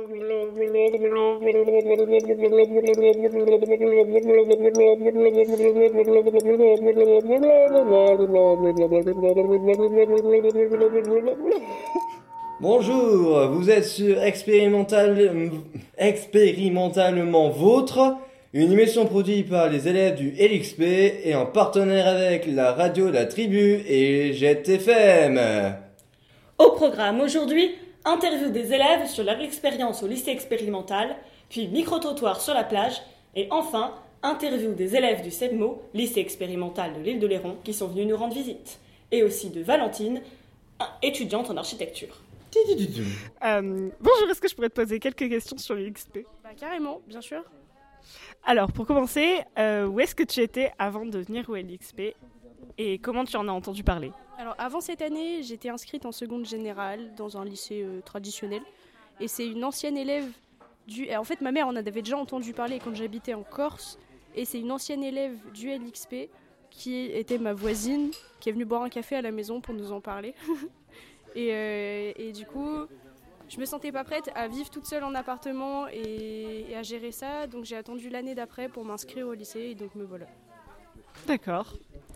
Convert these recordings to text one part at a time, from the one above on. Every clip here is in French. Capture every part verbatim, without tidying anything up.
Bonjour, vous êtes sur Expérimental... Expérimentalement Vôtre, une émission produite par les élèves du L X P et en partenaire avec la radio La Tribu et Jet F M. Au programme aujourd'hui, interview des élèves sur leur expérience au lycée expérimental, puis micro-trottoir sur la plage, et enfin, interview des élèves du CEPMO, lycée expérimental de l'île de Léron, qui sont venus nous rendre visite, et aussi de Valentine, étudiante en architecture. Euh, bonjour, est-ce que je pourrais te poser quelques questions sur l'U X P ? Bah carrément, bien sûr. Alors, pour commencer, euh, où est-ce que tu étais avant de venir au L X P et comment tu en as entendu parler ? Alors avant cette année, j'étais inscrite en seconde générale dans un lycée euh, traditionnel. Et c'est une ancienne élève du... Et en fait, ma mère en avait déjà entendu parler quand j'habitais en Corse. Et c'est une ancienne élève du L X P qui était ma voisine, qui est venue boire un café à la maison pour nous en parler. et, euh, et du coup, je me sentais pas prête à vivre toute seule en appartement et, et à gérer ça. Donc j'ai attendu l'année d'après pour m'inscrire au lycée et donc me voilà. D'accord.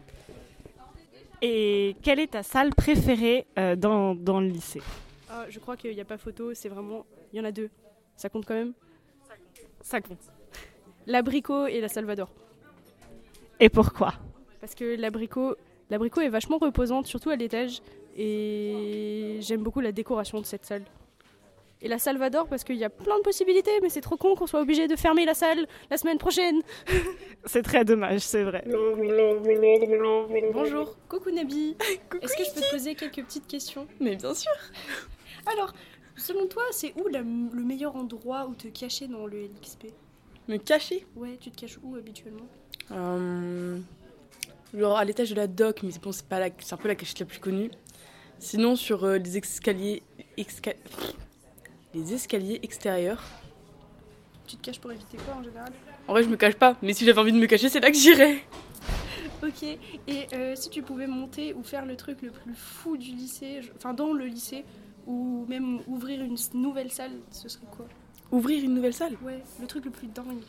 Et quelle est ta salle préférée euh, dans, dans le lycée ? Ah, je crois qu'il n'y a pas photo, c'est vraiment... Il y en a deux. Ça compte quand même ? Ça compte. L'abricot et la Salvador. Et pourquoi ? Parce que l'abricot, l'abricot est vachement reposante, surtout à l'étage. Et j'aime beaucoup la décoration de cette salle. Et la Salvador parce qu'il y a plein de possibilités, mais c'est trop con qu'on soit obligé de fermer la salle la semaine prochaine. C'est très dommage, c'est vrai. Bonjour, coucou Nabi. Coucou. Est-ce que je peux te poser quelques petites questions ? Mais bien sûr. Alors, selon toi, c'est où la, le meilleur endroit où te cacher dans le L X P ? Me cacher ? Ouais, tu te caches où habituellement ? euh, Genre à l'étage de la doc, mais bon, c'est, pas la, c'est un peu la cachette la plus connue. Sinon, sur euh, les escaliers... Exca... Les escaliers extérieurs. Tu te caches pour éviter quoi en général ? En vrai, je me cache pas, mais si j'avais envie de me cacher, c'est là que j'irais. Ok, et euh, si tu pouvais monter ou faire le truc le plus fou du lycée, enfin dans le lycée, ou même ouvrir une nouvelle salle, ce serait quoi ? Ouvrir une nouvelle salle ? Ouais, le truc le plus dingue.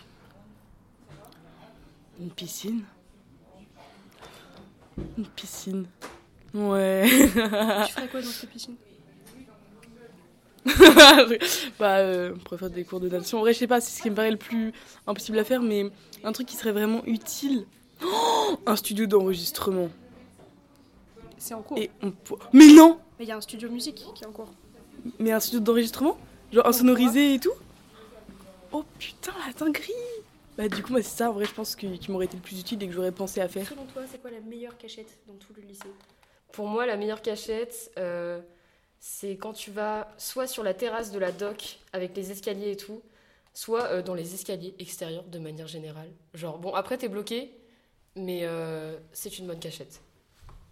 Une piscine. Une piscine. Ouais. Tu ferais quoi dans cette piscine ? bah, euh, on pourrait faire des cours de natation. En vrai, je sais pas, c'est ce qui me paraît le plus impossible à faire, mais un truc qui serait vraiment utile. Oh, un studio d'enregistrement. C'est en cours. Et on pour... Mais non ! Mais il y a un studio musique qui est en cours. Mais un studio d'enregistrement ? Genre insonorisé et tout ? Oh putain, la dinguerie ! Bah du coup, moi, c'est ça, en vrai, je pense que, qui m'aurait été le plus utile et que j'aurais pensé à faire. Selon toi, c'est quoi la meilleure cachette dans tout le lycée ? Pour moi, la meilleure cachette, euh, c'est quand tu vas soit sur la terrasse de la doc avec les escaliers et tout, soit euh, dans les escaliers extérieurs de manière générale. Genre, bon, après, t'es bloqué, mais euh, c'est une bonne cachette. Eux ?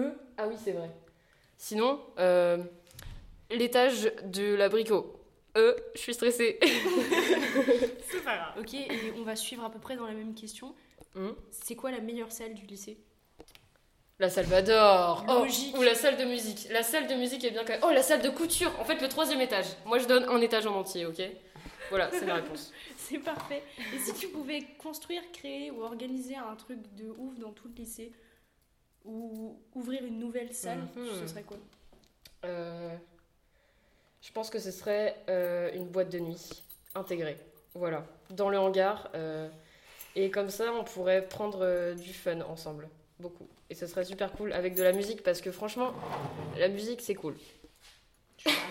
Ah oui, c'est vrai. Sinon, euh, l'étage de l'abricot. Euh, je suis stressée. C'est pas grave. Ok, et on va suivre à peu près dans la même question. Mmh. C'est quoi la meilleure salle du lycée ? La Salvador. Logique. Oh, ou la salle de musique. La salle de musique est bien quand même. Oh, la salle de couture. En fait, le troisième étage. Moi, je donne un étage en entier, ok ? Voilà, c'est ma réponse. C'est parfait. Et si tu pouvais construire, créer ou organiser un truc de ouf dans tout le lycée, ou ouvrir une nouvelle salle, Mm-hmm. ce serait quoi ? euh, Je pense que ce serait euh, une boîte de nuit intégrée. Voilà, dans le hangar. Euh, et comme ça, on pourrait prendre euh, du fun ensemble. Beaucoup. Et ce serait super cool avec de la musique parce que franchement, la musique, c'est cool. Je suis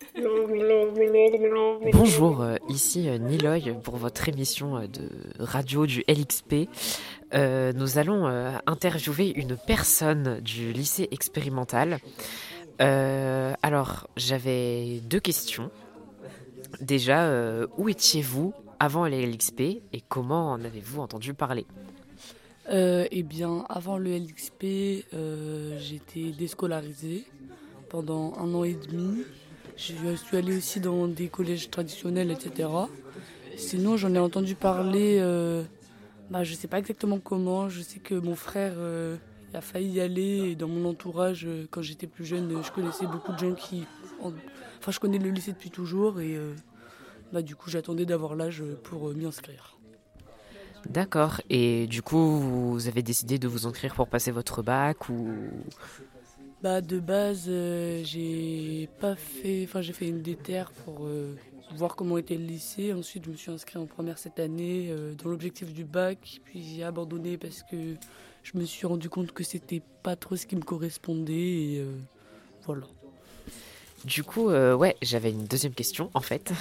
vraiment d'accord. Bonjour, euh, ici euh, Niloy pour votre émission euh, de radio du L X P. Euh, nous allons euh, interviewer une personne du lycée expérimental. Euh, alors, j'avais deux questions. Déjà, euh, où étiez-vous avant le L X P et comment en avez-vous entendu parler ? Euh, eh bien, avant le L X P, euh, j'étais déscolarisée pendant un an et demi. Je suis allée aussi dans des collèges traditionnels, et cetera. Sinon, j'en ai entendu parler, euh, bah, je ne sais pas exactement comment. Je sais que mon frère euh, a failli y aller. Et dans mon entourage, euh, quand j'étais plus jeune, je connaissais beaucoup de gens qui... En... Enfin, je connais le lycée depuis toujours et... Euh, bah, du coup, j'attendais d'avoir l'âge pour euh, m'y inscrire. D'accord. Et du coup, vous avez décidé de vous inscrire pour passer votre bac ou... Bah, de base, euh, j'ai pas fait, enfin, j'ai fait une déterre pour euh, voir comment était le lycée. Ensuite, je me suis inscrit en première cette année euh, dans l'objectif du bac. Puis j'ai abandonné parce que je me suis rendu compte que c'était pas trop ce qui me correspondait. Et euh, voilà. Du coup, euh, ouais, j'avais une deuxième question en fait.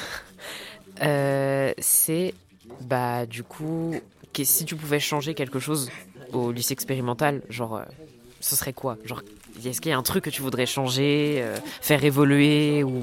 Euh, c'est, bah, du coup, que- si tu pouvais changer quelque chose au lycée expérimental, genre, euh, ce serait quoi? Genre, est-ce qu'il y a un truc que tu voudrais changer, euh, faire évoluer ou...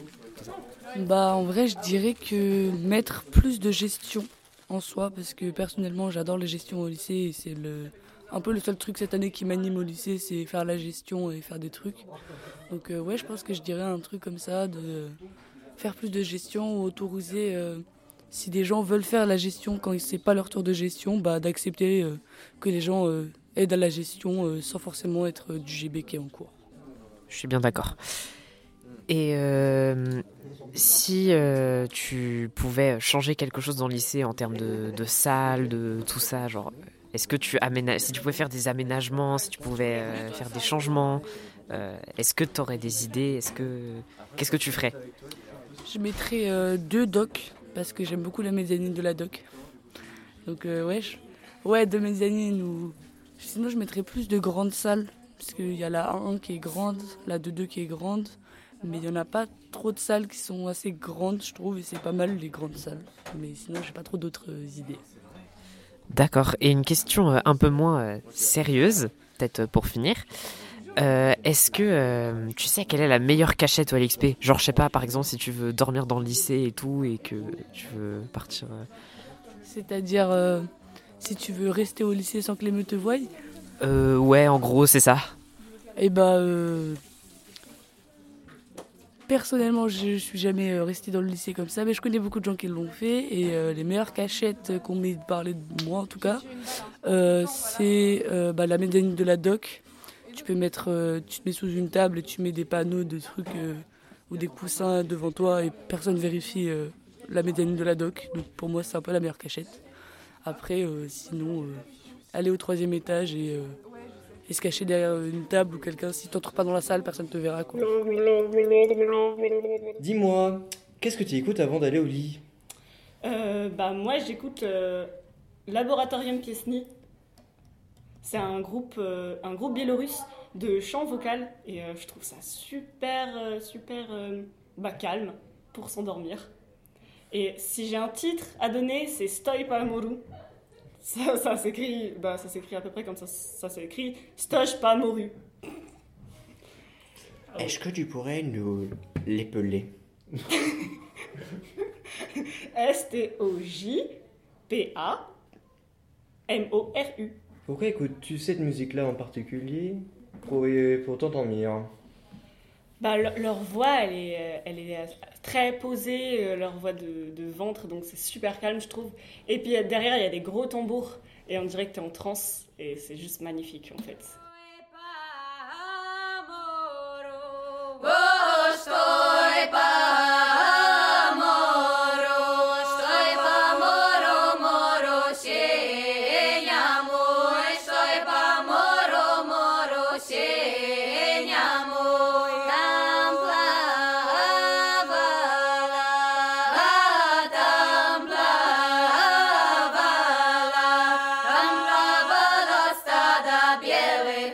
Bah, en vrai, je dirais que mettre plus de gestion en soi, parce que personnellement, j'adore la gestion au lycée et c'est le, un peu le seul truc cette année qui m'anime au lycée, c'est faire la gestion et faire des trucs. Donc, euh, ouais, je pense que je dirais un truc comme ça, de faire plus de gestion ou autoriser, euh, si des gens veulent faire la gestion quand c'est pas leur tour de gestion, bah, d'accepter euh, que les gens euh, aident à la gestion euh, sans forcément être euh, du G B qui est en cours. Je suis bien d'accord. Et euh, si euh, tu pouvais changer quelque chose dans le lycée en termes de, de salle, de tout ça, genre, est-ce que tu aménages, si tu pouvais faire des aménagements, si tu pouvais euh, faire des changements, euh, est-ce que tu aurais des idées, est-ce que, qu'est-ce que tu ferais? Je mettrais euh, deux docs, parce que j'aime beaucoup la mezzanine de la doc. Donc, euh, ouais, je... ouais, deux mezzanines ou... Sinon, je mettrais plus de grandes salles, parce qu'il y a la un qui est grande, la deux deux qui est grande, mais il n'y en a pas trop de salles qui sont assez grandes, je trouve, et c'est pas mal les grandes salles. Mais sinon, j'ai pas trop d'autres euh, idées. D'accord. Et une question euh, un peu moins euh, sérieuse, peut-être euh, pour finir. Euh, est-ce que euh, tu sais quelle est la meilleure cachette au L X P? Genre, je sais pas, par exemple, si tu veux dormir dans le lycée et tout, et que tu veux partir... euh, C'est-à-dire, euh, si tu veux rester au lycée sans que les meufs te voient, Euh, ouais, en gros, c'est ça. eh ben, euh, personnellement, je suis jamais euh, restée dans le lycée comme ça, mais je connais beaucoup de gens qui l'ont fait, et euh, les meilleures cachettes qu'on m'ait parlé de moi, en tout cas, euh, c'est euh, bah, la mezzanine de la doc. Tu peux mettre, euh, tu te mets sous une table et tu mets des panneaux de trucs euh, ou des coussins devant toi et personne vérifie euh, la mezzanine de la doc. Donc pour moi, c'est un peu la meilleure cachette. Après, euh, sinon, euh, aller au troisième étage et, euh, et se cacher derrière une table ou quelqu'un. Si tu n'entres pas dans la salle, personne ne te verra, quoi. Dis-moi, qu'est-ce que tu écoutes avant d'aller au lit? Euh, bah moi j'écoute euh, Laboratorium Piesny. C'est un groupe, euh, un groupe biélorusse de chant vocal et euh, je trouve ça super, euh, super euh, bah, calme pour s'endormir. Et si j'ai un titre à donner, c'est Stoj pa moru. Ça, ça s'écrit, bah, ça s'écrit à peu près comme ça, ça s'écrit Stoj pa moru. Est-ce que tu pourrais nous l'épeler? S T O J P A M O R U. Pourquoi écoutes-tu cette musique-là en particulier? Pour, pour t'endormir. Bah, le- leur voix, elle est, euh, elle est euh, très posée, euh, leur voix de, de ventre, donc c'est super calme, je trouve. Et puis euh, derrière, il y a des gros tambours, et on dirait que t'es en transe, et c'est juste magnifique, en fait. Bielej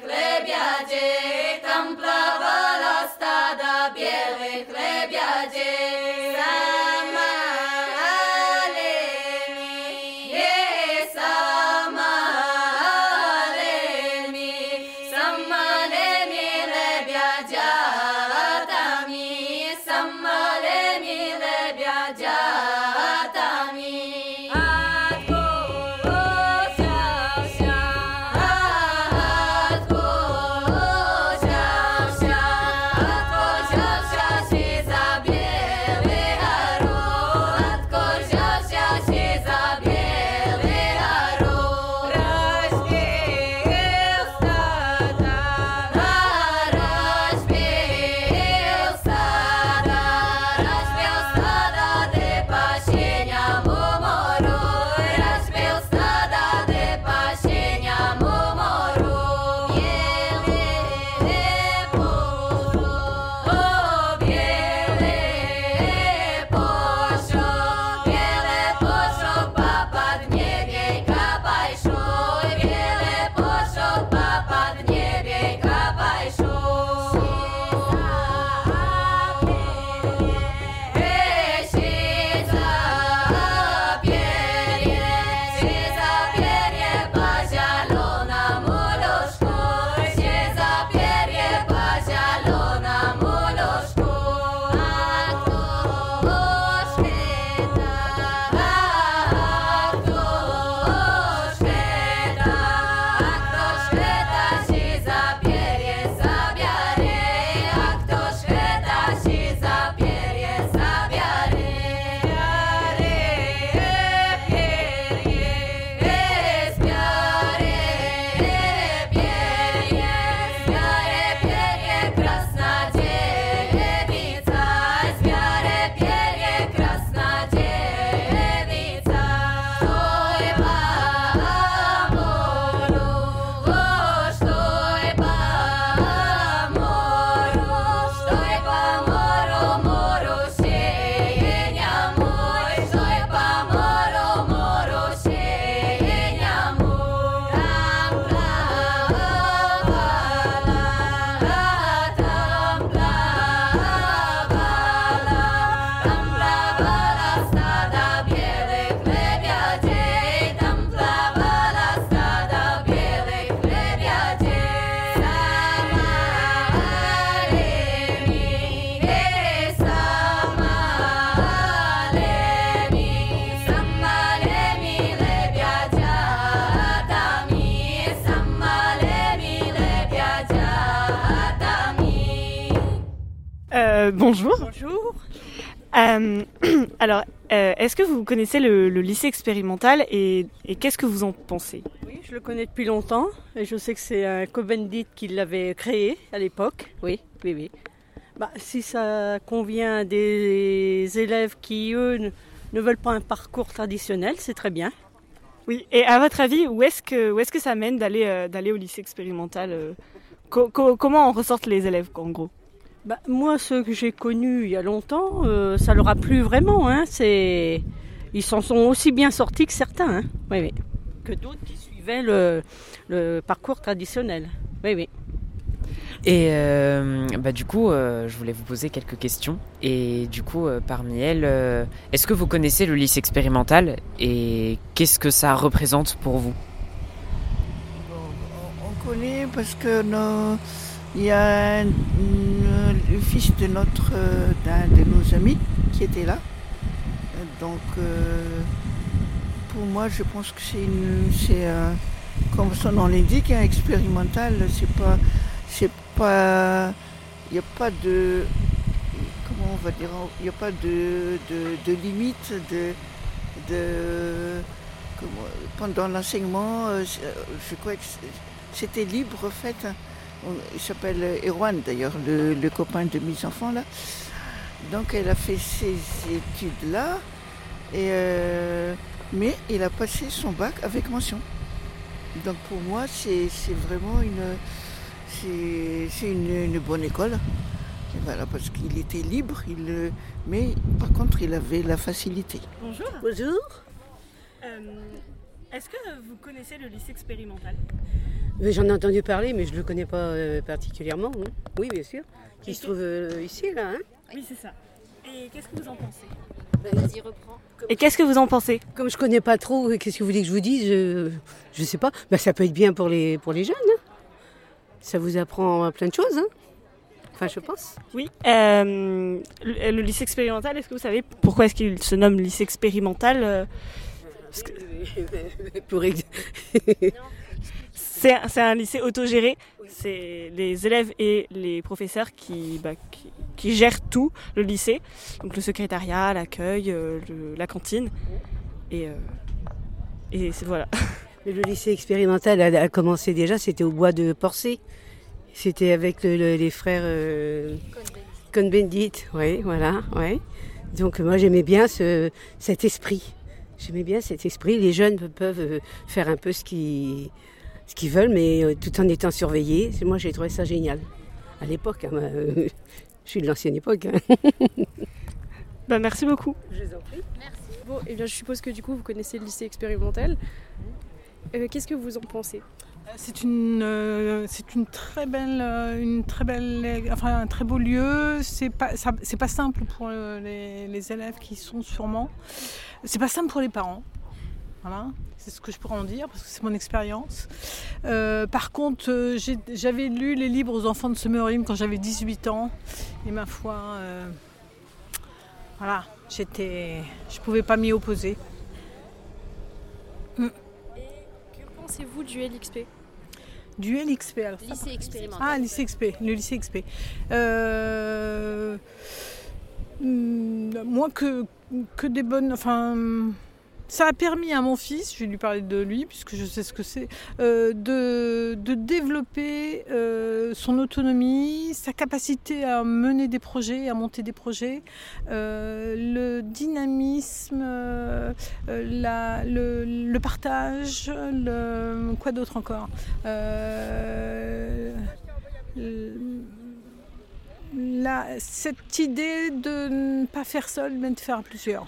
Euh, bonjour. Bonjour. Euh, alors, euh, est-ce que vous connaissez le, le lycée expérimental et, et qu'est-ce que vous en pensez? Oui, je le connais depuis longtemps et je sais que c'est un Cohn-Bendit qui l'avait créé à l'époque. Oui, oui, oui. Bah, si ça convient à des élèves qui, eux, ne, ne veulent pas un parcours traditionnel, c'est très bien. Oui, et à votre avis, où est-ce que, où est-ce que ça mène d'aller, euh, d'aller au lycée expérimental euh, co- co- Comment en ressortent les élèves, en gros? Bah, moi, ceux que j'ai connus il y a longtemps, euh, ça leur a plu vraiment. Hein, c'est... Ils s'en sont aussi bien sortis que certains, hein, oui, oui. Que d'autres qui suivaient le, le parcours traditionnel. Oui, oui. Et euh, bah, du coup, euh, je voulais vous poser quelques questions. Et du coup, euh, parmi elles, euh, est-ce que vous connaissez le lycée expérimental et qu'est-ce que ça représente pour vous? Bon, on connaît parce que nos, il y a un, le fils de notre euh, d'un de nos amis qui était là. Donc, euh, pour moi, je pense que c'est une, c'est un, comme son nom l'indique, un expérimental. C'est pas, c'est pas, il n'y a pas de, comment on va dire, il n'y a pas de, de, de limite de, de comment, pendant l'enseignement. Je crois que c'était libre en fait. Il s'appelle Erwan d'ailleurs, le, le copain de mes enfants là. Donc elle a fait ses études là, et euh, mais il a passé son bac avec mention. Donc pour moi c'est, c'est vraiment une, c'est, c'est une, une bonne école. Et voilà, parce qu'il était libre, il, mais par contre il avait la facilité. Bonjour. Bonjour. Euh, est-ce que vous connaissez le lycée expérimental? J'en ai entendu parler, mais je ne le connais pas euh, particulièrement. Hein. Oui, bien sûr. Qui se trouve euh, ici, là. Hein. Oui, c'est ça. Et qu'est-ce que vous en pensez? Ben, vas-y, reprends. Comme Et qu'est-ce que vous en pensez? Comme je ne connais pas trop, qu'est-ce que vous voulez que je vous dise? Je ne sais pas. Ben, ça peut être bien pour les, pour les jeunes. Hein. Ça vous apprend plein de choses. Hein. Enfin, je pense. Oui. Euh, le, le lycée expérimental, est-ce que vous savez pourquoi est-ce qu'il se nomme lycée expérimental? euh, parce que... pour ex... c'est, c'est un lycée autogéré. C'est les élèves et les professeurs qui, bah, qui, qui gèrent tout, le lycée. Donc le secrétariat, l'accueil, euh, le, la cantine. Et, euh, et c'est, voilà. Mais le lycée expérimental a, a commencé déjà, c'était au bois de Porcé. C'était avec le, le, les frères euh, Cohn-Bendit. Oui, voilà, ouais. Donc moi j'aimais bien ce, cet esprit. J'aimais bien cet esprit. Les jeunes peuvent faire un peu ce qu'ils, ce qu'ils veulent, mais tout en étant surveillés. Moi j'ai trouvé ça génial. À l'époque, hein, euh, je suis de l'ancienne époque. Hein. Bah, merci beaucoup. Je vous en prie. Merci. Bon, et bien je suppose que du coup vous connaissez le lycée expérimental. Euh, qu'est-ce que vous en pensez? C'est une, euh, c'est une très belle, euh, une très belle, enfin un très beau lieu. C'est pas, ça, c'est pas simple pour les, les élèves qui y sont sûrement. C'est pas simple pour les parents. Voilà, c'est ce que je pourrais en dire parce que c'est mon expérience. Euh, par contre, euh, j'ai, j'avais lu les livres aux enfants de Summerim quand j'avais dix-huit ans et ma foi, euh, voilà, j'étais, je pouvais pas m'y opposer. Mm. Que pensez-vous du L X P? Du L X P, alors ça, Lycée expérimental. Ah, lycée X P, le lycée X P. Euh, moi, que, que des bonnes... Enfin, ça a permis à mon fils, je vais lui parler de lui, puisque je sais ce que c'est, euh, de, de développer euh, son autonomie, sa capacité à mener des projets, à monter des projets, euh, le dynamisme, euh, la, le, le partage, le, quoi d'autre encore euh, la, cette idée de ne pas faire seul, mais de faire à plusieurs.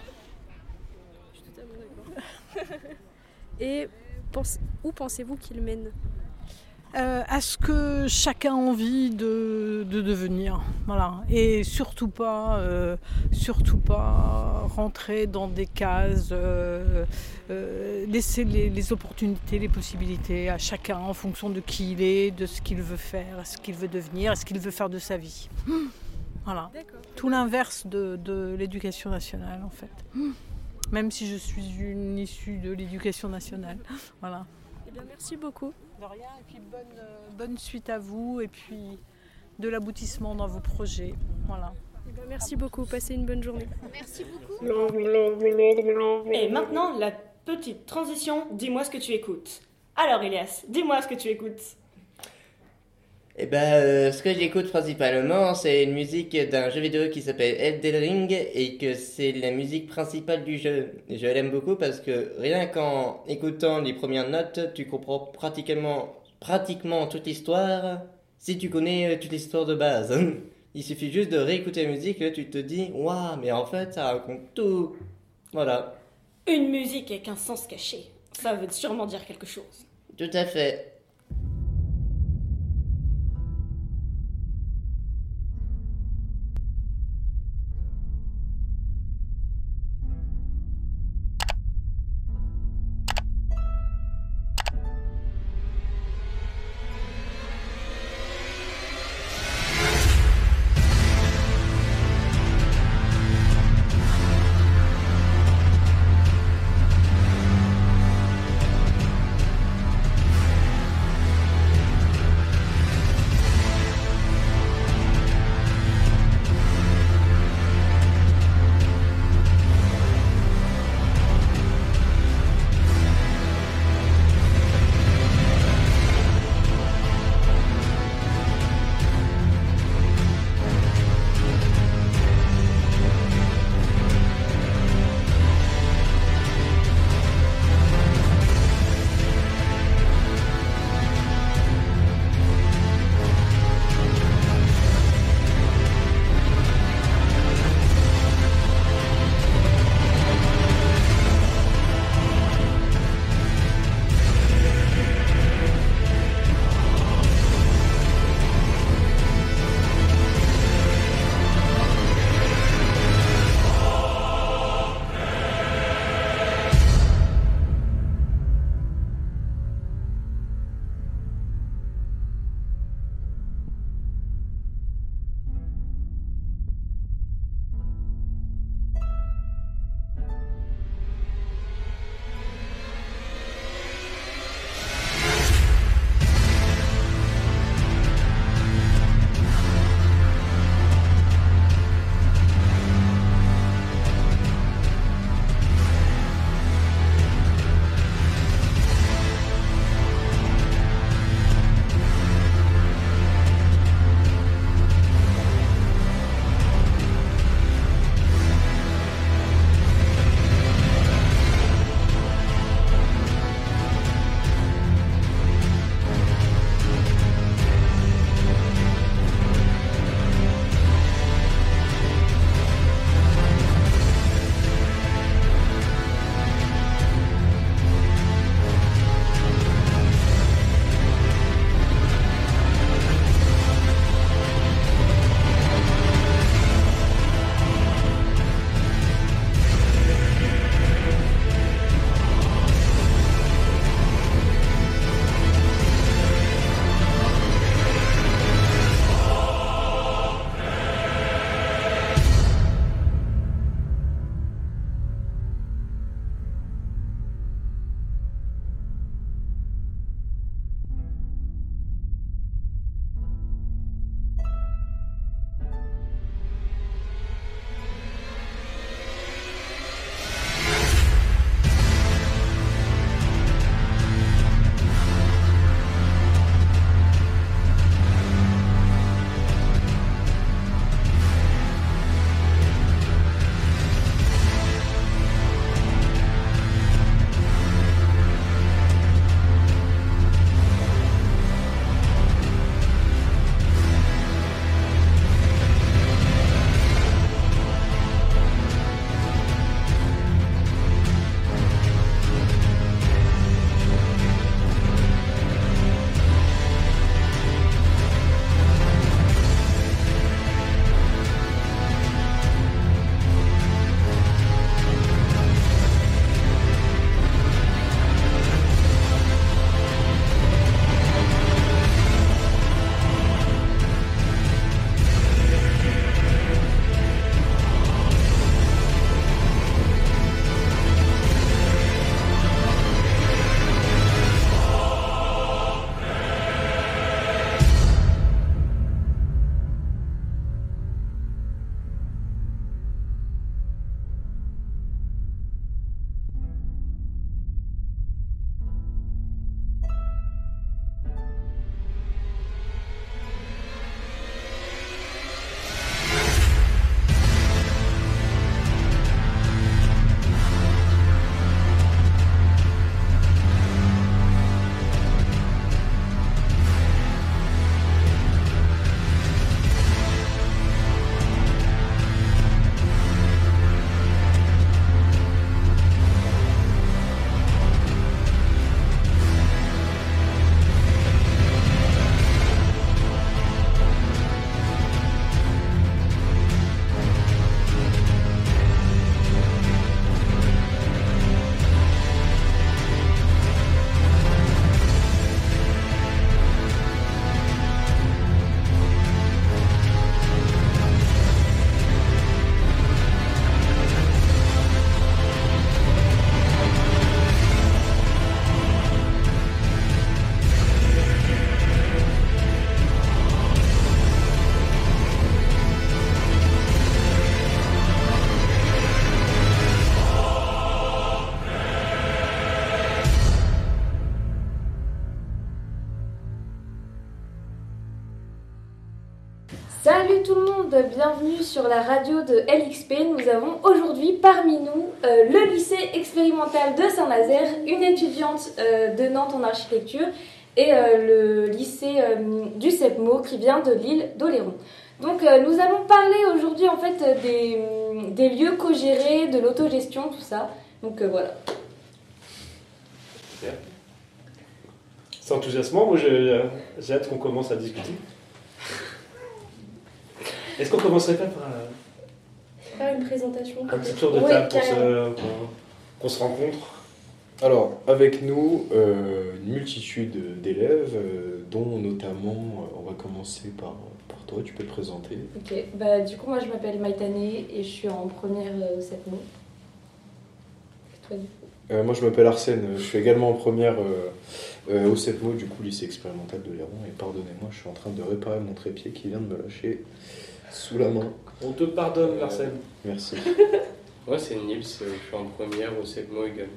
Et pense, où pensez-vous qu'il mène? euh, À ce que chacun a envie de, de devenir, voilà. Et surtout pas, euh, surtout pas rentrer dans des cases, euh, euh, laisser les, les opportunités, les possibilités à chacun en fonction de qui il est, de ce qu'il veut faire, ce qu'il veut devenir, ce qu'il veut faire de sa vie. Voilà. D'accord. Tout l'inverse de, de l'éducation nationale en fait. Même si je suis une issue de l'éducation nationale. Voilà. Eh bien, merci beaucoup. De rien, et puis bonne, euh, bonne suite à vous, et puis de l'aboutissement dans vos projets. Voilà. Eh ben, merci beaucoup, passez une bonne journée. Merci beaucoup. Et maintenant, la petite transition, dis-moi ce que tu écoutes. Alors Elias, dis-moi ce que tu écoutes. Eh ben, euh, ce que j'écoute principalement, c'est une musique d'un jeu vidéo qui s'appelle Elden Ring et que c'est la musique principale du jeu. Et je l'aime beaucoup parce que rien qu'en écoutant les premières notes, tu comprends pratiquement, pratiquement toute l'histoire si tu connais toute l'histoire de base. Il suffit juste de réécouter la musique et là tu te dis « Waouh, mais en fait, ça raconte tout !» Voilà. Une musique avec un sens caché, ça veut sûrement dire quelque chose. Tout à fait. tout le monde, bienvenue sur la radio de L X P. Nous avons aujourd'hui parmi nous euh, le lycée expérimental de Saint-Nazaire, une étudiante euh, de Nantes en architecture et euh, le lycée euh, du CEPMO qui vient de l'île d'Oléron. Donc euh, nous allons parler aujourd'hui en fait des, des lieux co-gérés, de l'autogestion, tout ça. Donc euh, voilà. Super. C'est enthousiasmant, moi j'ai, j'ai hâte qu'on commence à discuter. Est-ce qu'on commencerait pas par euh, faire une présentation? Un petit tour de table pour se, pour, qu'on se rencontre. Alors, avec nous, euh, une multitude d'élèves, euh, dont notamment, euh, on va commencer par, par toi, tu peux te présenter. Ok, bah, du coup, moi je m'appelle Maïtané et je suis en première euh, CEPMO. Et toi, du coup euh, Moi, je m'appelle Arsène, je suis également en première euh, euh, au CEPMO, du coup, lycée expérimental d'Oléron. Et pardonnez-moi, je suis en train de réparer mon trépied qui vient de me lâcher sous la main. On te pardonne, Arsène. Euh, merci. Moi, c'est Nils, je suis en première au CEPMO également.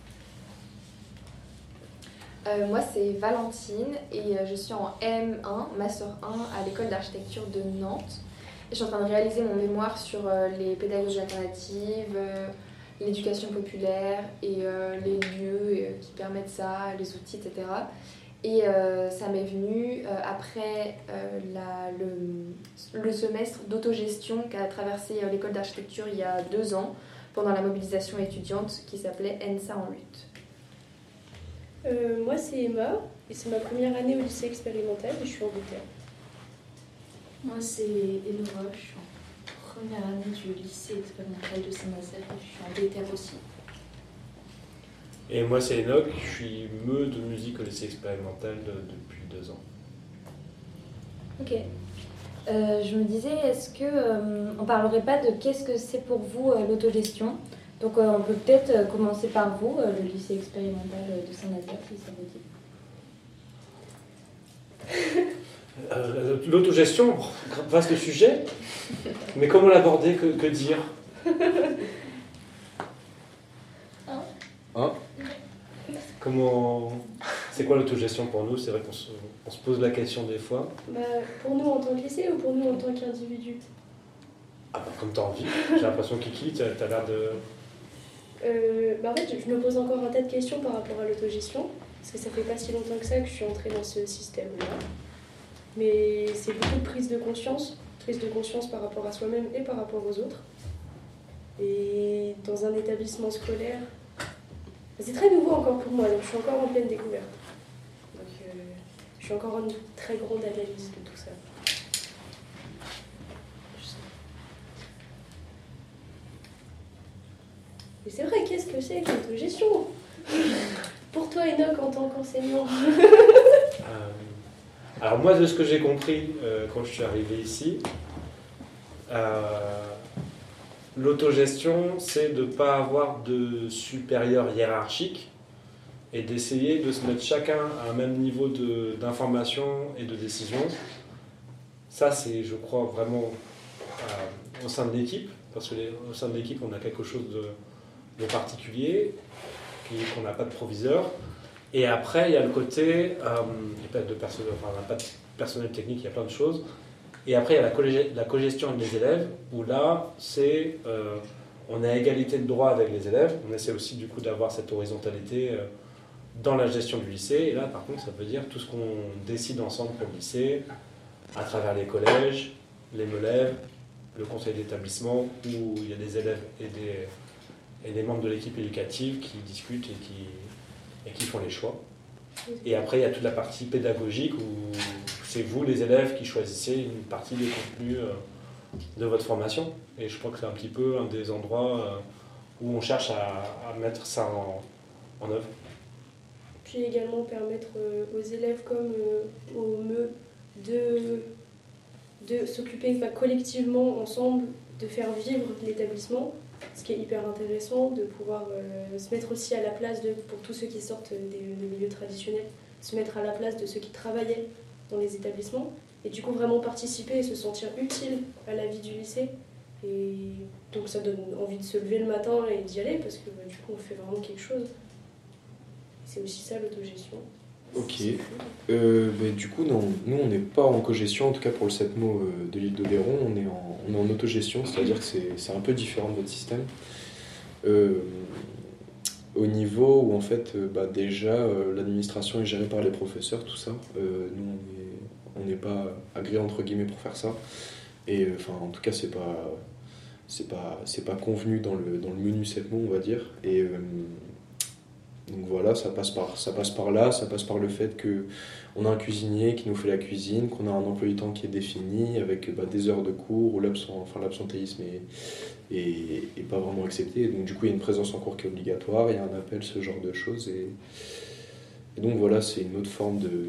Euh, moi, c'est Valentine et euh, je suis en M un, Master un à l'école d'architecture de Nantes. Et je suis en train de réaliser mon mémoire sur euh, les pédagogies alternatives, euh, l'éducation populaire et euh, les lieux euh, qui permettent ça, les outils, et cetera. Et euh, ça m'est venu euh, après euh, la, le, le semestre d'autogestion qu'a traversé euh, l'école d'architecture il y a deux ans pendant la mobilisation étudiante qui s'appelait N S A en lutte. Euh, moi, c'est Emma, et c'est ma première année au lycée expérimental, et je suis en D T R. Moi, c'est Enora, je suis en première année du lycée expérimental de Saint-Nazaire, et je suis en D T R aussi. Et moi, c'est Enoch, je suis M E de musique au lycée expérimental de, depuis deux ans. Ok. Euh, je me disais, est-ce que euh, on parlerait pas de qu'est-ce que c'est pour vous euh, l'autogestion? Donc euh, on peut peut-être euh, commencer par vous, euh, le lycée expérimental de Saint-Nazaire, si ça vous dit. Euh, l'autogestion, vaste sujet, mais comment l'aborder, que, que dire? Hein? Comment... C'est quoi l'autogestion pour nous? C'est vrai qu'on se, on se pose la question des fois. Bah, pour nous en tant que lycée ou pour nous en tant qu'individu? Ah bah, comme tu as envie. J'ai l'impression, Kiki, tu as l'air de... Euh, bah en fait, je me pose encore un tas de questions par rapport à l'autogestion, parce que ça fait pas si longtemps que ça que je suis entrée dans ce système-là. Mais c'est beaucoup de prise de conscience, prise de conscience par rapport à soi-même et par rapport aux autres. Et dans un établissement scolaire, c'est très nouveau encore pour moi, donc je suis encore en pleine découverte. Donc euh, je suis encore en une très grande analyse de tout ça. Mais c'est vrai, qu'est-ce que c'est que l'autogestion? Pour toi, Enoch, en tant qu'enseignant. euh, Alors moi, de ce que j'ai compris euh, quand je suis arrivé ici, euh, l'autogestion, c'est de ne pas avoir de supérieur hiérarchique et d'essayer de se mettre chacun à un même niveau de, d'information et de décision. Ça, c'est, je crois, vraiment euh, au sein de l'équipe, parce qu'au sein de l'équipe, on a quelque chose de... de particulier, qu'on n'a pas de proviseur. Et après, il y a le côté, euh, il n'y a pas de personnel, enfin, on n'a pas de personnel technique, il y a plein de choses. Et après, il y a la, collég- la cogestion avec les élèves, où là, c'est, euh, on est à égalité de droit avec les élèves. On essaie aussi, du coup, d'avoir cette horizontalité euh, dans la gestion du lycée. Et là, par contre, ça veut dire tout ce qu'on décide ensemble pour le lycée, à travers les collèges, les MELEV, le conseil d'établissement, où il y a des élèves et des... et des membres de l'équipe éducative qui discutent et qui, et qui font les choix. Et après, il y a toute la partie pédagogique où c'est vous, les élèves, qui choisissez une partie des contenus de votre formation. Et je crois que c'est un petit peu un des endroits où on cherche à, à mettre ça en, en œuvre. Puis également permettre aux élèves comme aux M E de, de s'occuper enfin, collectivement, ensemble, de faire vivre l'établissement. Ce qui est hyper intéressant, de pouvoir euh, se mettre aussi à la place de, pour tous ceux qui sortent des, des milieux traditionnels, se mettre à la place de ceux qui travaillaient dans les établissements, et du coup vraiment participer et se sentir utile à la vie du lycée. Et donc ça donne envie de se lever le matin et d'y aller, parce que bah, du coup on fait vraiment quelque chose. C'est aussi ça l'autogestion. Ok. Euh, bah, du coup, non, nous, on n'est pas en cogestion, en tout cas pour le SEPMO euh, de l'île d'Oléron, on est en, on est en autogestion, c'est-à-dire que c'est, c'est un peu différent de notre système. Euh, au niveau où, en fait, euh, bah, déjà, euh, l'administration est gérée par les professeurs, tout ça. Euh, nous, on est- on n'est pas agréé, entre guillemets, pour faire ça. Et euh, enfin, en tout cas, c'est pas, c'est pas, c'est pas convenu dans le, dans le menu SEPMO, on va dire. Et euh, donc voilà, ça passe par, ça passe par là, ça passe par le fait qu'on a un cuisinier qui nous fait la cuisine, qu'on a un emploi du temps qui est défini, avec bah, des heures de cours, où l'absent, enfin, l'absentéisme est, est, est pas vraiment accepté. Et donc du coup, il y a une présence en cours qui est obligatoire, il y a un appel, ce genre de choses. Et, et donc voilà, c'est une autre forme de,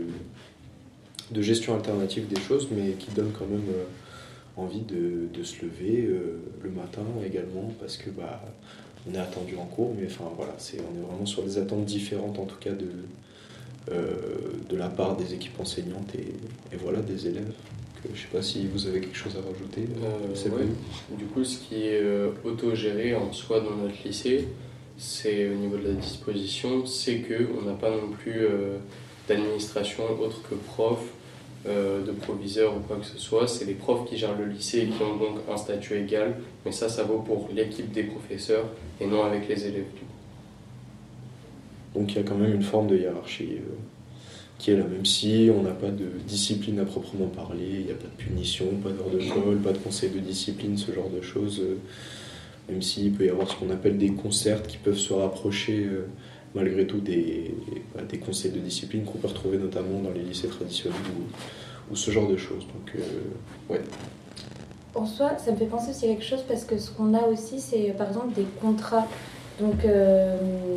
de gestion alternative des choses, mais qui donne quand même euh, envie de, de se lever euh, le matin également, parce que bah, on est attendu en cours, mais enfin voilà, c'est, on est vraiment sur des attentes différentes en tout cas de, euh, de la part des équipes enseignantes et, et voilà, des élèves. Que, je sais pas si vous avez quelque chose à rajouter. Euh, c'est ouais. Du coup, ce qui est euh, autogéré en soi dans notre lycée, c'est au niveau de la disposition, c'est qu'on n'a pas non plus euh, d'administration autre que prof, euh, de proviseur ou quoi que ce soit. C'est les profs qui gèrent le lycée et qui ont donc un statut égal, mais ça, ça vaut pour l'équipe des professeurs et non avec les élèves. Du coup. Donc il y a quand même une forme de hiérarchie euh, qui est là, même si on n'a pas de discipline à proprement parler, il n'y a pas de punition, pas d'heure de colle, pas de conseil de discipline, ce genre de choses. Euh, même s'il peut y avoir ce qu'on appelle des concerts qui peuvent se rapprocher euh, malgré tout des, bah, des conseils de discipline qu'on peut retrouver notamment dans les lycées traditionnels ou, ou ce genre de choses. Donc, euh, ouais. En soi, ça me fait penser aussi à quelque chose parce que ce qu'on a aussi, c'est par exemple des contrats. Donc, euh,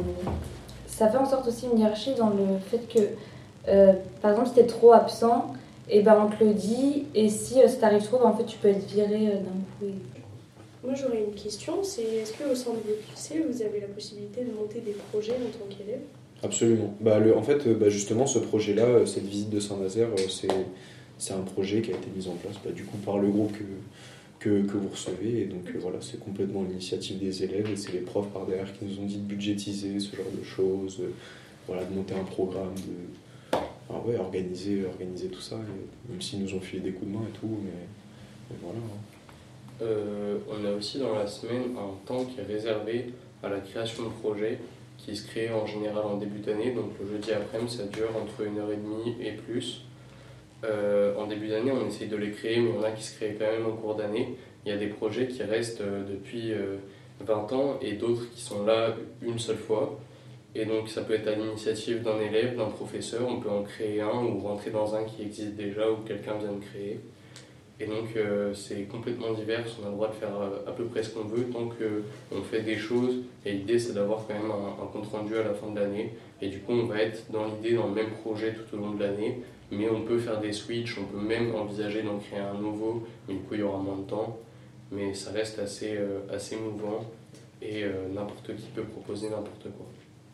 ça fait en sorte aussi une hiérarchie dans le fait que, euh, par exemple, si t'es trop absent, et ben on te le dit, et si euh, ça t'arrive trop, ben, en fait, tu peux être viré euh, d'un coup. Et... Moi, j'aurais une question, c'est est-ce qu'au sein de votre lycée, vous avez la possibilité de monter des projets en tant qu'élève ? Absolument. Bah, le, en fait, bah, justement, ce projet-là, cette visite de Saint-Nazaire, c'est, c'est un projet qui a été mis en place bah, du coup, par le groupe que, que, que vous recevez. Et donc, euh, voilà, c'est complètement l'initiative des élèves et c'est les profs par derrière qui nous ont dit de budgétiser ce genre de choses, euh, voilà, de monter un programme, de enfin, ouais, organiser, organiser tout ça. Et, même s'ils nous ont filé des coups de main et tout, mais, mais voilà. Hein. Euh, on a aussi dans la semaine un temps qui est réservé à la création de projets qui se crée en général en début d'année. Donc le jeudi après-midi, ça dure entre une heure et demie et plus. Euh, en début d'année, on essaye de les créer, mais il y en a qui se créent quand même en cours d'année. Il y a des projets qui restent euh, depuis euh, vingt ans et d'autres qui sont là une seule fois. Et donc ça peut être à l'initiative d'un élève, d'un professeur, on peut en créer un ou rentrer dans un qui existe déjà ou que quelqu'un vient de créer. Et donc euh, c'est complètement divers, on a le droit de faire euh, à peu près ce qu'on veut tant qu'on fait des choses. Et l'idée c'est d'avoir quand même un, un compte rendu à la fin de l'année. Et du coup on va être dans l'idée, dans le même projet tout au long de l'année. Mais on peut faire des switches, on peut même envisager d'en créer un nouveau. Mais du coup il y aura moins de temps. Mais ça reste assez, euh, assez mouvant. Et euh, n'importe qui peut proposer n'importe quoi.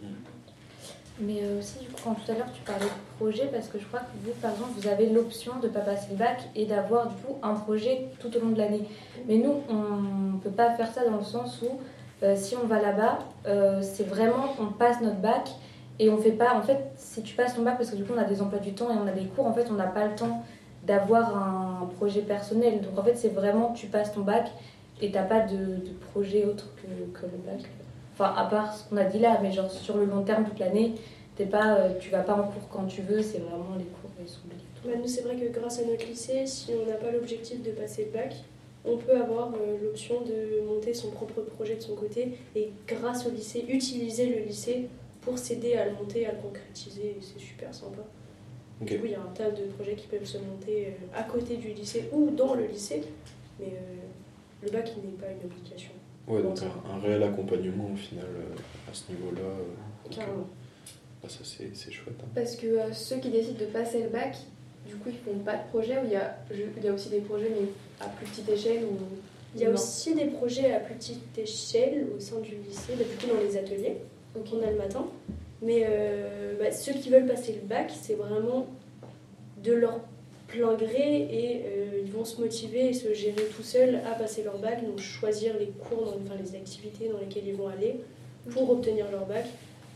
Mais euh, aussi, du coup, quand tout à l'heure tu parlais de projet, parce que je crois que vous, par exemple, vous avez l'option de ne pas passer le bac et d'avoir du coup un projet tout au long de l'année. Mais nous, on ne peut pas faire ça dans le sens où euh, si on va là-bas, euh, c'est vraiment, on passe notre bac et on fait pas. En fait, si tu passes ton bac, parce que du coup, on a des emplois du temps et on a des cours, en fait, on n'a pas le temps d'avoir un projet personnel. Donc en fait, c'est vraiment, tu passes ton bac et tu n'as pas de, de projet autre que, que le bac. Enfin, à part ce qu'on a dit là, mais genre sur le long terme, toute l'année, t'es pas, euh, tu vas pas en cours quand tu veux, c'est vraiment les cours, ils sont obligatoires. Bah, nous, c'est vrai que grâce à notre lycée, si on n'a pas l'objectif de passer le bac, on peut avoir euh, l'option de monter son propre projet de son côté et grâce au lycée, utiliser le lycée pour s'aider à le monter, à le concrétiser, et c'est super sympa. Okay. Du coup, il y a un tas de projets qui peuvent se monter euh, à côté du lycée ou dans le lycée, mais euh, le bac n'est pas une obligation. Ouais, donc un, un réel accompagnement au final euh, à ce niveau-là. Euh, Carrément. Bah, ça c'est, c'est chouette. Hein. Parce que euh, ceux qui décident de passer le bac, du coup ils font pas de projet ou il y a, il y a aussi des projets mais à plus petite échelle ou... Il y a non. aussi des projets à plus petite échelle au sein du lycée, bah, plutôt dans les ateliers okay. qu'on a le matin. Mais euh, bah, ceux qui veulent passer le bac, c'est vraiment de leur plein gré et euh, ils vont se motiver et se gérer tout seuls à passer leur bac, donc choisir les cours, dans, enfin les activités dans lesquelles ils vont aller pour obtenir leur bac.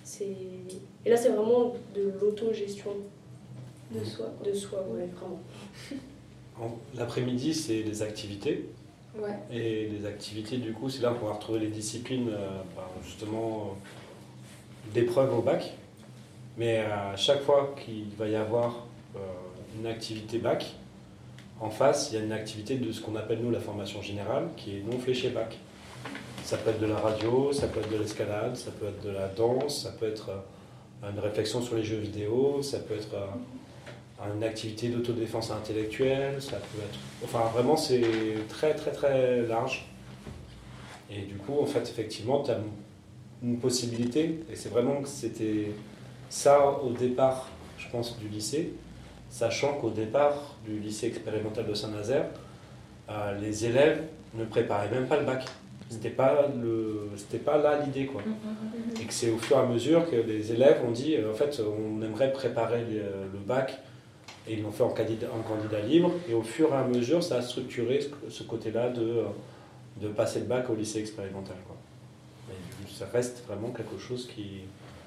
C'est... Et là, c'est vraiment de l'autogestion de soi, de soi, ouais, vraiment. L'après-midi, c'est les activités. Ouais. Et les activités, du coup, c'est là qu'on va retrouver les disciplines, euh, bah, justement, euh, d'épreuves au bac. Mais à chaque fois qu'il va y avoir euh, une activité bac, en face, il y a une activité de ce qu'on appelle, nous, la formation générale, qui est non fléchée bac. Ça peut être de la radio, ça peut être de l'escalade, ça peut être de la danse, ça peut être euh, une réflexion sur les jeux vidéo, ça peut être... Euh, une activité d'autodéfense intellectuelle, ça peut être... Enfin, vraiment, c'est très, très, très large. Et du coup, en fait, effectivement, tu as une possibilité, et c'est vraiment que c'était ça au départ, je pense, du lycée, sachant qu'au départ du lycée expérimental de Saint-Nazaire, euh, les élèves ne préparaient même pas le bac. C'était pas, le, c'était pas là l'idée, quoi. Et que c'est au fur et à mesure que les élèves ont dit, en fait, on aimerait préparer le, le bac. Et ils l'ont fait en candidat, en candidat libre, et au fur et à mesure, ça a structuré ce, ce côté-là de, de passer le bac au lycée expérimental, quoi. Et ça reste vraiment quelque chose qui...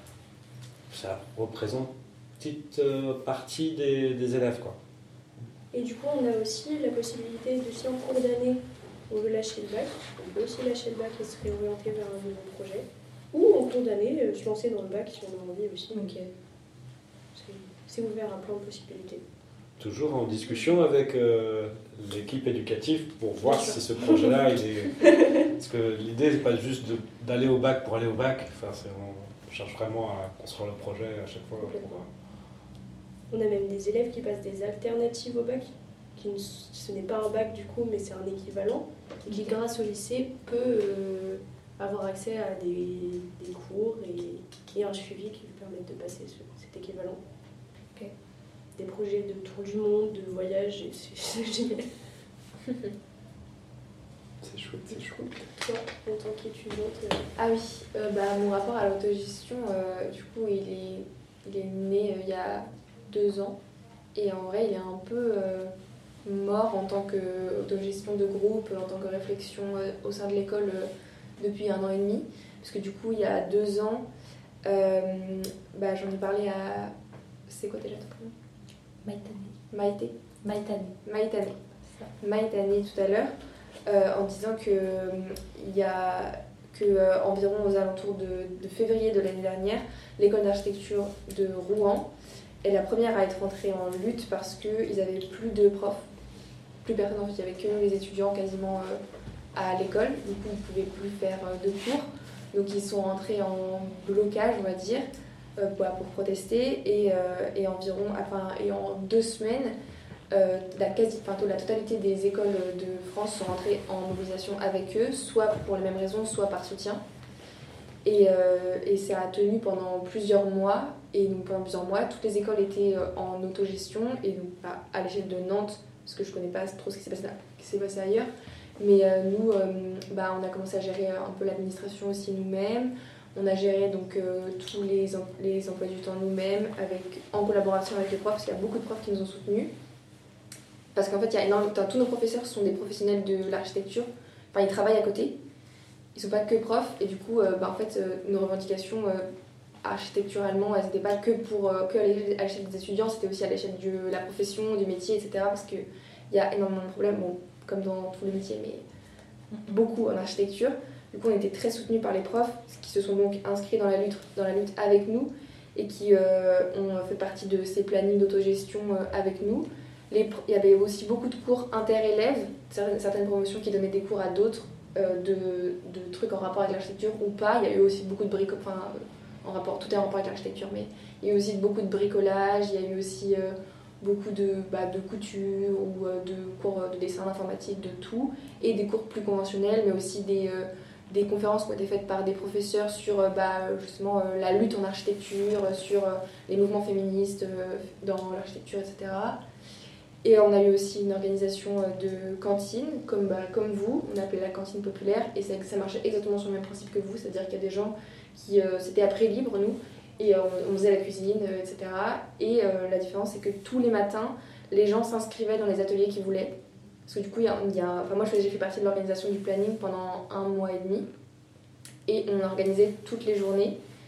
Ça représente une petite partie des, des élèves, quoi. Et du coup, on a aussi la possibilité de, si en cours d'année, on veut lâcher le bac, on peut aussi lâcher le bac et se réorienter vers un nouveau projet. Ou en cours d'année, se lancer dans le bac si on a envie aussi. Donc, c'est ouvert à plein de possibilités. Toujours en discussion avec euh, l'équipe éducative pour voir si ce projet-là, il est... Parce que l'idée, c'est pas juste de, d'aller au bac pour aller au bac. Enfin, c'est, on cherche vraiment à construire le projet à chaque fois. Pour... On a même des élèves qui passent des alternatives au bac. Qui ne, ce n'est pas un bac du coup, mais c'est un équivalent. Et qui, grâce au lycée, peut euh, avoir accès à des, des cours et, et un suivi qui lui permettent de passer ce, cet équivalent. Okay. Des projets de tour du monde, de voyage, et c'est, c'est génial. C'est chouette, c'est chouette. Toi, en tant qu'étudiante euh... Ah oui, euh, bah, mon rapport à l'autogestion, euh, du coup, il est, il est né euh, il y a deux ans. Et en vrai, il est un peu euh, mort en tant qu'autogestion de groupe, en tant que réflexion euh, au sein de l'école euh, depuis un an et demi. Parce que du coup, il y a deux ans, euh, bah, j'en ai parlé à... C'est quoi déjà ton prénom ? Maïté. Maïtane. Maïtane. Maïtane tout à l'heure, euh, en disant que euh, il y a que euh, environ aux alentours de, de février de l'année dernière, l'école d'architecture de Rouen est la première à être entrée en lutte parce qu'ils n'avaient plus de profs, plus personne, en fait, il n'y avait que les étudiants quasiment euh, à l'école, du coup ils ne pouvaient plus faire euh, de cours, donc ils sont entrés en blocage, on va dire. Euh, pour, pour protester et, euh, et environ enfin, et en deux semaines euh, la, quasi, enfin, la totalité des écoles de France sont entrées en mobilisation avec eux, soit pour les mêmes raisons, soit par soutien et, euh, et ça a tenu pendant plusieurs mois et donc pendant plusieurs mois toutes les écoles étaient en autogestion et donc bah, à l'échelle de Nantes parce que je connais pas trop ce qui s'est passé, là, ce qui s'est passé ailleurs mais euh, nous euh, bah, on a commencé à gérer un peu l'administration aussi nous-mêmes. On a géré donc euh, tous les, em- les emplois du temps nous-mêmes, avec, en collaboration avec les profs, parce qu'il y a beaucoup de profs qui nous ont soutenus. Parce qu'en fait, il y a énorme, tous nos professeurs sont des professionnels de l'architecture, enfin ils travaillent à côté, ils ne sont pas que profs, et du coup, euh, bah, en fait, euh, nos revendications euh, architecturalement, elles n'étaient pas que, pour, euh, que à l'échelle des étudiants, c'était aussi à l'échelle de la profession, du métier, et cetera. Parce qu'il y a énormément de problèmes, bon, comme dans tous les métiers, mais beaucoup en architecture. Du coup, on était très soutenus par les profs, qui se sont donc inscrits dans la lutte, dans la lutte avec nous et qui euh, ont fait partie de ces plannings d'autogestion euh, avec nous. Les, il y avait aussi beaucoup de cours inter-élèves, certaines promotions qui donnaient des cours à d'autres euh, de, de trucs en rapport avec l'architecture ou pas. Il y a eu aussi beaucoup de bricolage, enfin, en rapport, tout est en rapport avec l'architecture, mais il y a eu aussi beaucoup de bricolage, il y a eu aussi euh, beaucoup de, bah, de couture ou euh, de cours de dessin informatique, de tout, et des cours plus conventionnels, mais aussi des... Euh, des conférences qui ont été faites par des professeurs sur bah, justement euh, la lutte en architecture, sur euh, les mouvements féministes euh, dans l'architecture, et cetera. Et on a eu aussi une organisation de cantine, comme, bah, comme vous, on appelait la cantine populaire, et ça, ça marchait exactement sur le même principe que vous, c'est-à-dire qu'il y a des gens qui, euh, c'était après libre, nous, et euh, on, on faisait la cuisine, euh, et cetera. Et euh, la différence, c'est que tous les matins, les gens s'inscrivaient dans les ateliers qu'ils voulaient. Parce que du coup, il y a, il y a, enfin, moi j'ai fait partie de l'organisation du planning pendant un mois et demi. Et on organisait toutes les journées.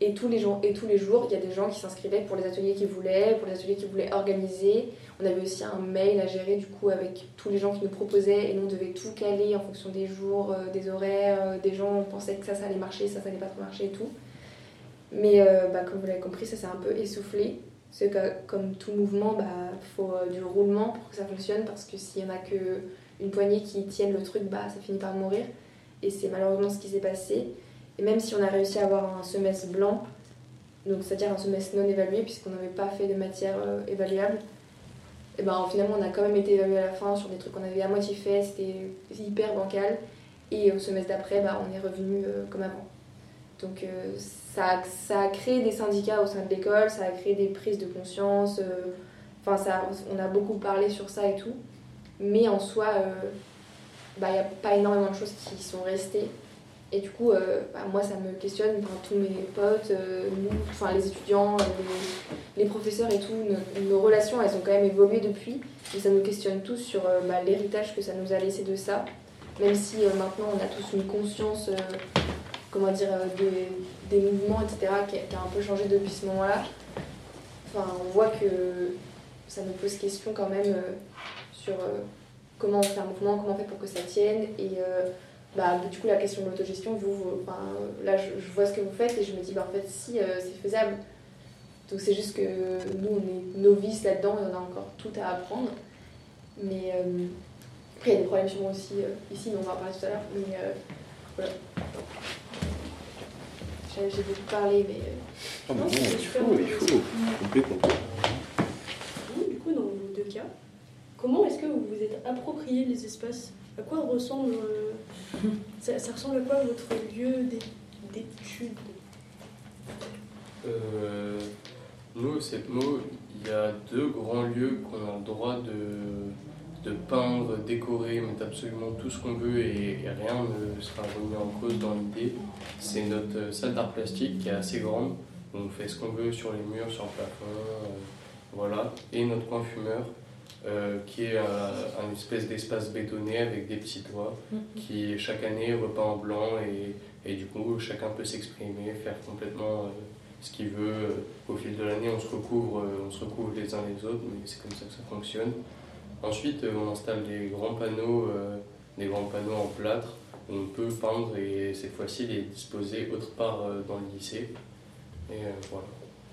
Et tous les jours, et tous les jours, il y a des gens qui s'inscrivaient pour les ateliers qu'ils voulaient, pour les ateliers qu'ils voulaient organiser. On avait aussi un mail à gérer du coup avec tous les gens qui nous proposaient et nous on devait tout caler en fonction des jours, euh, des horaires, euh, des gens on pensait que ça, ça allait marcher, ça, ça allait pas trop marcher et tout. Mais euh, bah, comme vous l'avez compris, ça s'est un peu essoufflé. C'est que comme tout mouvement, il bah, faut euh, du roulement pour que ça fonctionne parce que s'il y en a qu'une poignée qui tiennent le truc, bah, ça finit par mourir. Et c'est malheureusement ce qui s'est passé. Et même si on a réussi à avoir un semestre blanc, donc c'est-à-dire un semestre non évalué puisqu'on n'avait pas fait de matière euh, évaluable, et ben finalement on a quand même été évalué à la fin sur des trucs qu'on avait à moitié fait, c'était hyper bancal. Et au semestre d'après, bah, on est revenu euh, comme avant. Donc euh, ça, a, ça a créé des syndicats au sein de l'école, ça a créé des prises de conscience, enfin euh, ça, on a beaucoup parlé sur ça et tout. Mais en soi, il euh, bah, n'y a pas énormément de choses qui sont restées. Et du coup, euh, bah, moi, ça me questionne, enfin, tous mes potes, euh, nous, enfin, les étudiants, les, les professeurs et tout, nos, nos relations, elles ont quand même évolué depuis. Et ça nous questionne tous sur euh, bah, l'héritage que ça nous a laissé de ça. Même si euh, maintenant, on a tous une conscience, euh, comment dire, euh, des, des mouvements, et cetera, qui a, qui a un peu changé depuis ce moment-là. Enfin, on voit que ça nous pose question quand même euh, sur euh, comment on fait un mouvement, comment on fait pour que ça tienne. Et... Euh, Bah, du coup, la question de l'autogestion, vous, vous enfin, là, je, je vois ce que vous faites et je me dis, bah, en fait, si, euh, c'est faisable. Donc, c'est juste que nous, on est novices là-dedans et on a encore tout à apprendre. Mais euh, après, il y a des problèmes sûrement aussi euh, ici, mais on va en parler tout à l'heure. Mais euh, voilà. J'ai, j'ai beaucoup parlé, mais. Euh... Ah, bah non, il faut, il faut. Complet, complet. Du coup, dans vos deux cas, comment est-ce que vous vous êtes approprié les espaces ? À quoi ressemble euh, ça, ça ressemble à quoi votre lieu d'études ? euh, Nous, au CEPMO, il y a deux grands lieux qu'on a le droit de, de peindre, décorer, mettre absolument tout ce qu'on veut et, et rien ne sera remis en cause dans l'idée. C'est notre salle d'art plastique qui est assez grande, où on fait ce qu'on veut sur les murs, sur le plafond, euh, voilà, et notre coin fumeur. Euh, qui est euh, un espèce d'espace bétonné avec des petits toits qui chaque année repeint en blanc et, et du coup chacun peut s'exprimer, faire complètement euh, ce qu'il veut. Au fil de l'année on se recouvre, euh, on se recouvre les uns les autres, mais c'est comme ça que ça fonctionne. Ensuite euh, on installe des grands panneaux, euh, des grands panneaux en plâtre où on peut peindre et cette fois-ci les disposer autre part euh, dans le lycée. Et euh, voilà.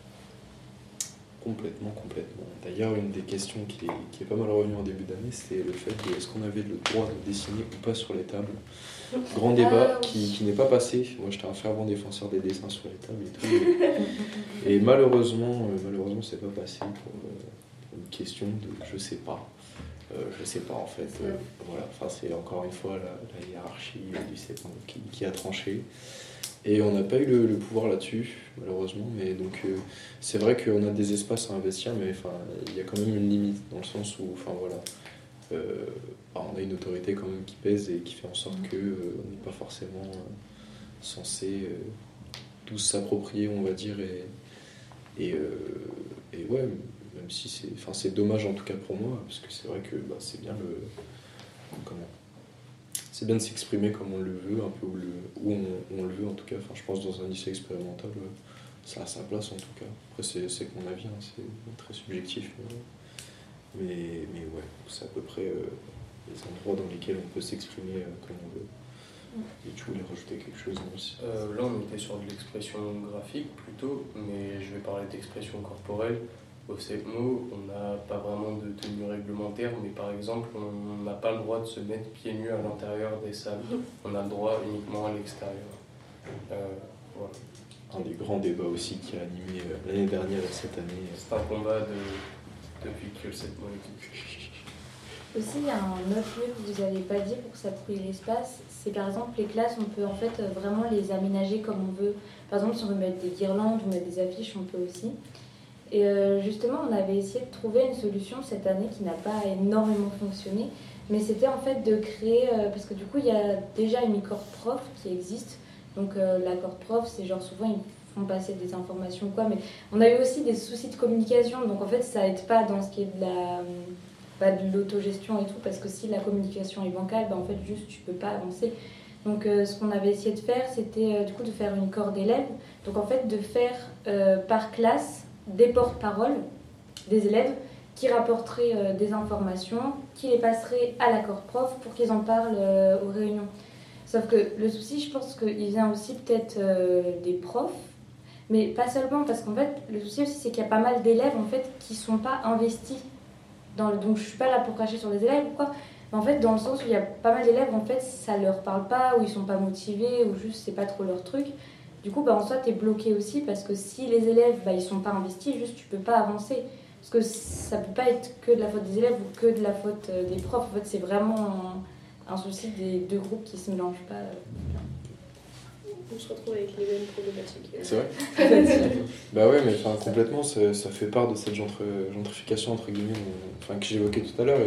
Complètement, complètement. D'ailleurs, une des questions qui est, qui est pas mal revenue en début d'année, c'était le fait de est-ce qu'on avait le droit de dessiner ou pas sur les tables. Grand débat ah, oui. qui, qui n'est pas passé. Moi, j'étais un fervent défenseur des dessins sur les tables et tout. Et, et malheureusement, euh, malheureusement, c'est pas passé pour, euh, pour une question de je sais pas. Euh, je sais pas en fait. Euh, voilà. Enfin, c'est encore une fois la, la hiérarchie du CEPMO qui, qui a tranché. Et on n'a pas eu le, le pouvoir là-dessus, malheureusement. Mais donc, euh, c'est vrai qu'on a des espaces à investir, mais enfin, il y a quand même une limite, dans le sens où, enfin voilà, euh, on a une autorité quand même qui pèse et qui fait en sorte qu'on euh, n'est pas forcément euh, censé euh, tous s'approprier, on va dire. Et, et, euh, et ouais, même si c'est, enfin, c'est dommage en tout cas pour moi, parce que c'est vrai que bah, c'est bien le. Comment C'est bien de s'exprimer comme on le veut, un peu où, le, où on, on le veut en tout cas. Enfin, je pense dans un lycée expérimental, ça a sa place en tout cas. Après, c'est, c'est que mon avis, hein, c'est très subjectif. Mais, mais ouais, c'est à peu près euh, les endroits dans lesquels on peut s'exprimer euh, comme on veut. Et tu voulais rajouter quelque chose aussi euh, Là, on était sur de l'expression graphique plutôt, mais je vais parler d'expression corporelle. Au CEPMO, on n'a pas vraiment de tenue réglementaire, mais par exemple, on n'a pas le droit de se mettre pieds nus à l'intérieur des salles. On a le droit uniquement à l'extérieur. Euh, voilà. Un des grands débats aussi qui a animé euh, l'année dernière et cette année. C'est un combat de, depuis que le CEPMO existe. Aussi, il y a un autre lieu que vous n'avez pas dit pour s'approprier l'espace, c'est par exemple les classes, on peut en fait vraiment les aménager comme on veut. Par exemple, si on veut mettre des guirlandes ou mettre des affiches, on peut aussi. Et euh, justement, on avait essayé de trouver une solution cette année qui n'a pas énormément fonctionné, mais c'était en fait de créer, euh, parce que du coup, il y a déjà une corde prof qui existe. Donc euh, la corde prof, c'est genre souvent ils font passer des informations quoi, mais on a eu aussi des soucis de communication, donc en fait ça aide pas dans ce qui est de la bah, de l'autogestion et tout, parce que si la communication est bancale, bah, en fait juste tu peux pas avancer. Donc euh, ce qu'on avait essayé de faire, c'était euh, du coup de faire une corde d'élèves. Donc en fait de faire euh, par classe des porte-paroles des élèves qui rapporteraient euh, des informations, qui les passeraient à la corde prof pour qu'ils en parlent euh, aux réunions. Sauf que le souci, je pense qu'il vient aussi peut-être euh, des profs, mais pas seulement, parce qu'en fait, le souci aussi, c'est qu'il y a pas mal d'élèves en fait, qui ne sont pas investis. Dans le... Donc je ne suis pas là pour cracher sur les élèves ou quoi, mais en fait, dans le sens où il y a pas mal d'élèves, en fait, ça ne leur parle pas, ou ils ne sont pas motivés, ou juste c'est pas trop leur truc. Du coup, bah, en soi, tu es bloqué aussi, parce que si les élèves, bah, ils ne sont pas investis, juste tu ne peux pas avancer. Parce que ça ne peut pas être que de la faute des élèves ou que de la faute des profs. En fait, c'est vraiment un, un souci des deux groupes qui ne se mélangent pas. On se retrouve avec les mêmes problématiques. C'est vrai. Bah ouais, mais enfin, complètement, ça, ça fait part de cette gentr- gentrification, entre guillemets, enfin, que j'évoquais tout à l'heure.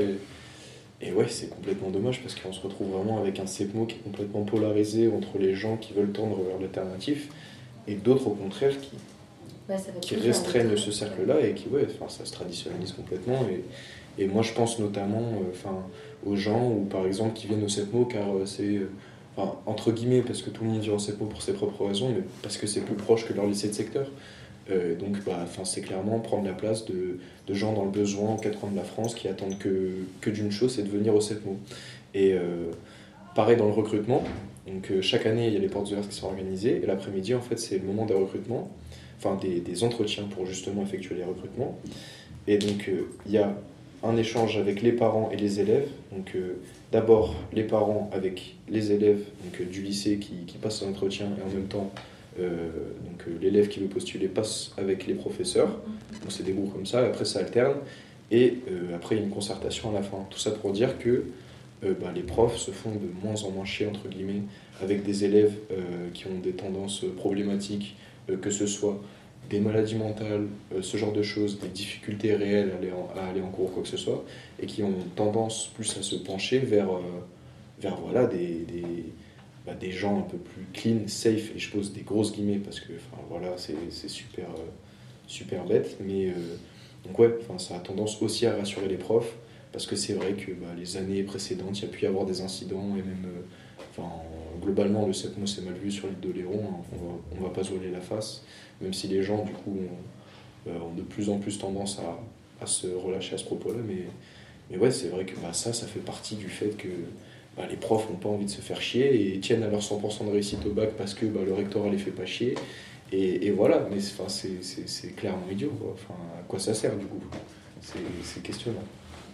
Et, et ouais, c'est complètement dommage parce qu'on se retrouve vraiment avec un CEPMO qui est complètement polarisé entre les gens qui veulent tendre vers l'alternatif et d'autres, au contraire, qui, bah, ça qui restreignent ce cercle-là et qui, ouais, enfin, ça se traditionnalise complètement. Et, et moi, je pense notamment enfin, aux gens, ou par exemple, qui viennent au CEPMO car c'est... Enfin, entre guillemets, parce que tout le monde vient en CEPMO pour ses propres raisons, mais parce que c'est plus proche que leur lycée de secteur. Euh, donc, bah, c'est clairement prendre la place de, de gens dans le besoin aux quatre coins de la France qui attendent que, que d'une chose, c'est de venir au CEPMO. Et euh, pareil dans le recrutement. Donc, euh, chaque année, il y a les portes ouvertes qui sont organisées. Et l'après-midi, en fait, c'est le moment des recrutements, enfin des, des entretiens pour justement effectuer les recrutements. Et donc, euh, il y a un échange avec les parents et les élèves. Donc, euh, d'abord, les parents avec les élèves donc, euh, du lycée qui, qui passent l'entretien et en même temps, euh, donc, euh, l'élève qui veut postuler passe avec les professeurs. Donc, c'est des groupes comme ça, et après ça alterne. Et euh, après, il y a une concertation à la fin. Tout ça pour dire que euh, bah, les profs se font de moins en moins chier, entre guillemets, avec des élèves euh, qui ont des tendances problématiques, euh, que ce soit des maladies mentales, euh, ce genre de choses, des difficultés réelles à aller, en, à aller en cours ou quoi que ce soit, et qui ont tendance plus à se pencher vers, euh, vers voilà, des, des, bah, des gens un peu plus clean, safe, et je pose des grosses guillemets parce que voilà, c'est, c'est super, euh, super bête, mais euh, donc ouais, ça a tendance aussi à rassurer les profs, parce que c'est vrai que bah, les années précédentes, il y a pu y avoir des incidents, et même, euh, globalement, le CEPMO c'est mal vu sur l'île d'Oléron, hein, on va, on va pas se voiler la face, même si les gens, du coup, ont, euh, ont de plus en plus tendance à, à se relâcher à ce propos-là. Mais, mais ouais, c'est vrai que bah, ça, ça fait partie du fait que bah, les profs n'ont pas envie de se faire chier et tiennent à leur cent pour cent de réussite au bac parce que bah, le rectorat les fait pas chier. Et, et voilà, mais c'est, c'est, c'est, c'est clairement idiot, quoi. Enfin, à quoi ça sert, du coup? C'est, c'est questionnant.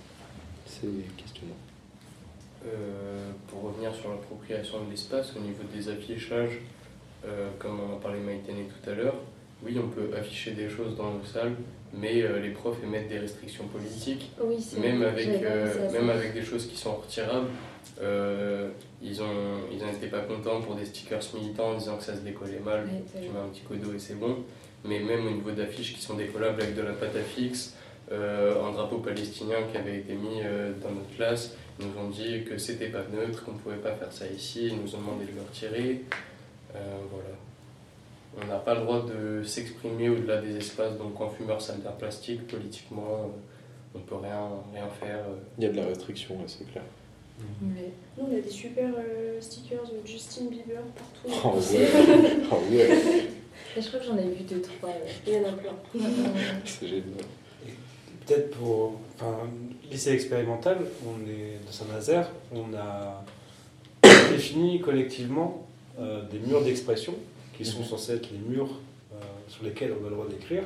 C'est questionnant. Euh, pour revenir sur l'appropriation de l'espace, au niveau des affichages, euh, comme on en parlait Maïtene tout à l'heure, oui, on peut afficher des choses dans nos salles, mais euh, les profs émettent des restrictions politiques, oui, c'est même, vrai, avec, euh, même avec des choses qui sont retirables. Euh, ils ont, ils n'en étaient pas contents pour des stickers militants en disant que ça se décollait mal, oui, tu mets un petit coup d'eau et c'est bon. Mais même au niveau d'affiches qui sont décollables avec de la pâte à fixe, euh, un drapeau palestinien qui avait été mis euh, dans notre classe, ils nous ont dit que c'était pas neutre, qu'on ne pouvait pas faire ça ici, ils nous ont demandé de le retirer. Euh, voilà. On n'a pas le droit de s'exprimer au-delà des espaces, donc en fumeur, salle d'art plastique, politiquement, euh, on ne peut rien, rien faire. Euh. Il y a de la restriction, là, c'est clair. Mmh. Nous, on a des super euh, stickers de Justin Bieber partout. Oh ouais, oh ouais. Et je crois que j'en ai vu deux, trois. Ouais. Il y en a plein. C'est génial. Peut-être pour enfin, lycée expérimental, on est de Saint-Nazaire, on a défini collectivement euh, des murs d'expression qui sont censés être les murs euh, sur lesquels on a le droit d'écrire.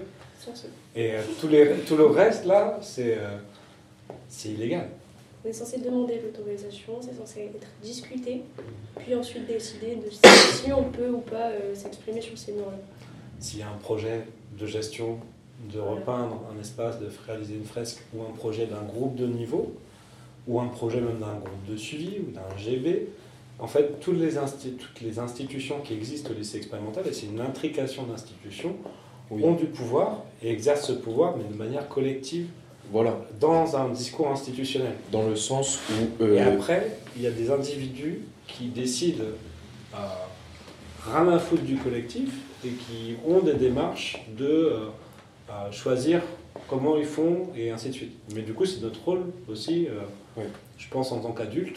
Et euh, tout, les, tout le reste, là, c'est, euh, c'est illégal. On est censé demander l'autorisation, c'est censé être discuté, puis ensuite décider de si on peut ou pas euh, s'exprimer sur ces murs-là. S'il y a un projet de gestion, de repeindre un espace, de réaliser une fresque, ou un projet d'un groupe de niveau, ou un projet même d'un groupe de suivi, ou d'un G B, en fait, toutes les, insti- toutes les institutions qui existent au lycée expérimental, et c'est une intrication d'institutions, oui. ont du pouvoir, et exercent ce pouvoir, mais de manière collective, voilà. Dans un discours institutionnel. Dans le sens où... Euh... Et après, il y a des individus qui décident à rien à foutre du collectif, et qui ont des démarches de euh, à choisir comment ils font, et ainsi de suite. Mais du coup, c'est notre rôle aussi, euh, oui. je pense, en tant qu'adulte,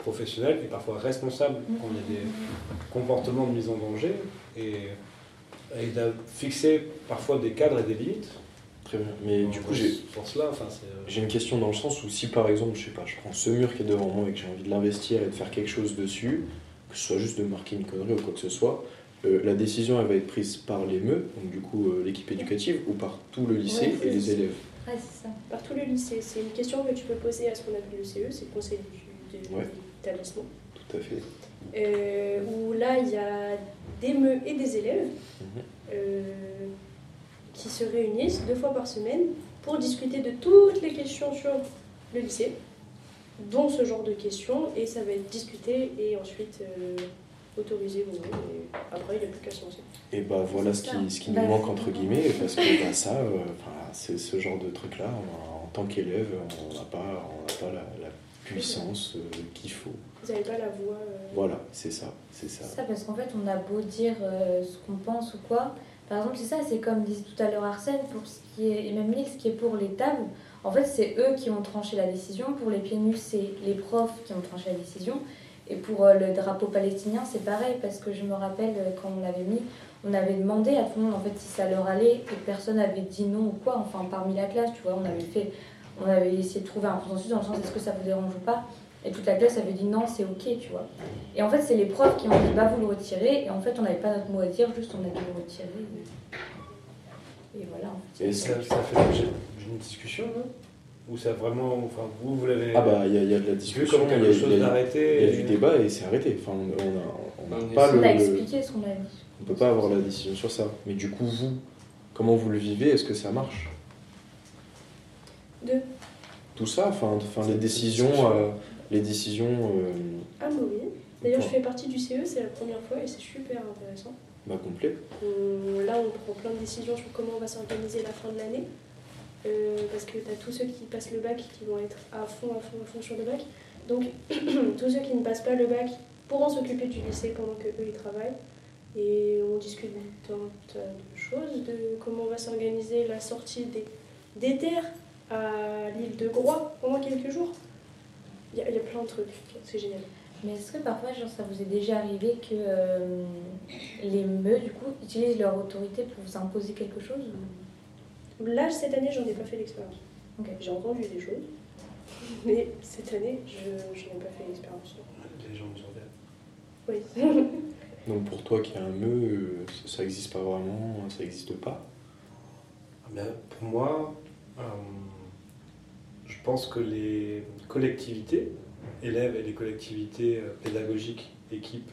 professionnel et parfois responsable quand il y a des comportements de mise en danger et, et de fixer parfois des cadres et des limites. Très bien, mais dans du coup ce j'ai, sens-là, enfin, c'est, euh... j'ai une question dans le sens où si par exemple, je sais pas, je prends ce mur qui est devant moi et que j'ai envie de l'investir et de faire quelque chose dessus, que ce soit juste de marquer une connerie ou quoi que ce soit, euh, la décision elle va être prise par les M E, donc du coup euh, l'équipe éducative, ou par tout le lycée Ouais, et les élèves. Ouais, c'est ça. Par tout le lycée. C'est une question que tu peux poser à ce qu'on appelle le C E, c'est le conseil du, de Ouais. l'établissement. Tout à fait. Euh, où là, il y a des M E et des élèves Mhm. euh, qui se réunissent deux fois par semaine pour discuter de toutes les questions sur le lycée, dont ce genre de questions, et ça va être discuté et ensuite euh, autorisé ou non. Et après, il n'y a plus qu'à se lancer. Et bah voilà ce qui, ce qui nous Bah, manque entre guillemets, parce que bah, ça, euh, enfin, c'est ce genre de truc-là, en, en tant qu'élève, on n'a pas, on n'a pas la, la puissance euh, qu'il faut. Vous n'avez pas la voix. euh, Voilà, c'est ça, c'est ça. C'est ça, parce qu'en fait, on a beau dire euh, ce qu'on pense ou quoi. Par exemple, c'est ça, c'est comme disait tout à l'heure Arsène, pour ce qui est, et même Lille, ce qui est pour les tables, en fait, c'est eux qui ont tranché la décision. Pour les pieds nus, c'est les profs qui ont tranché la décision. Et pour euh, le drapeau palestinien, c'est pareil, parce que je me rappelle, euh, quand on l'avait mis, on avait demandé à tout le monde, en fait, si ça leur allait, et personne n'avait dit non ou quoi, enfin, parmi la classe, tu vois, on avait fait, on avait essayé de trouver un consensus dans le sens, est-ce que ça vous dérange ou pas? Et toute la classe avait dit non, c'est ok, tu vois. Et en fait, c'est les profs qui ont dit bah vous le retirez. Et en fait, on n'avait pas notre mot à dire, juste on a dû le retirer. Et, et voilà. En fait, Et ça, ça fait l'objet d'une discussion, non? Ou ça vraiment. Enfin, vous, vous l'avez. Ah bah il y, y a de la vu discussion, comme il y, quelque a- chose il y a- d'arrêté. il y a du et- débat et c'est arrêté. Enfin, on on a, on a On pas on le, a le- expliqué ce qu'on a dit. on peut pas avoir la décision sur ça. Mais du coup, vous, comment vous le vivez? Est-ce que ça marche? Deux. Tout ça, enfin, enfin les décisions, euh, les décisions, euh, Ah, bah oui. D'ailleurs, je Bon. fais partie du C E, c'est la première fois et c'est super intéressant. bah complet. On- là, on prend plein de décisions sur comment on va s'organiser la fin de l'année. Euh, parce que tu as tous ceux qui passent le bac qui vont être à fond, à fond, à fond sur le bac. Donc, tous ceux qui ne passent pas le bac pourront s'occuper du lycée pendant que eux ils travaillent. Et on discute d'un tas de choses, de comment on va s'organiser la sortie des, des terres à l'île de Groix pendant quelques jours. Il y, a- il y a plein de trucs, c'est génial. Mais est-ce que parfois, genre, ça vous est déjà arrivé que euh, les M E, du coup, utilisent leur autorité pour vous imposer quelque chose ou... Là, cette année, j'en ai pas fait l'expérience. Ok. J'ai entendu des choses, mais cette année, je, je n'ai pas fait l'expérience. Les gens nous en Oui. Donc pour toi qui est un M E, euh, ça n'existe pas vraiment, ça n'existe pas. Mais pour moi, euh, je pense que les collectivités, élèves et les collectivités euh, pédagogiques, équipes,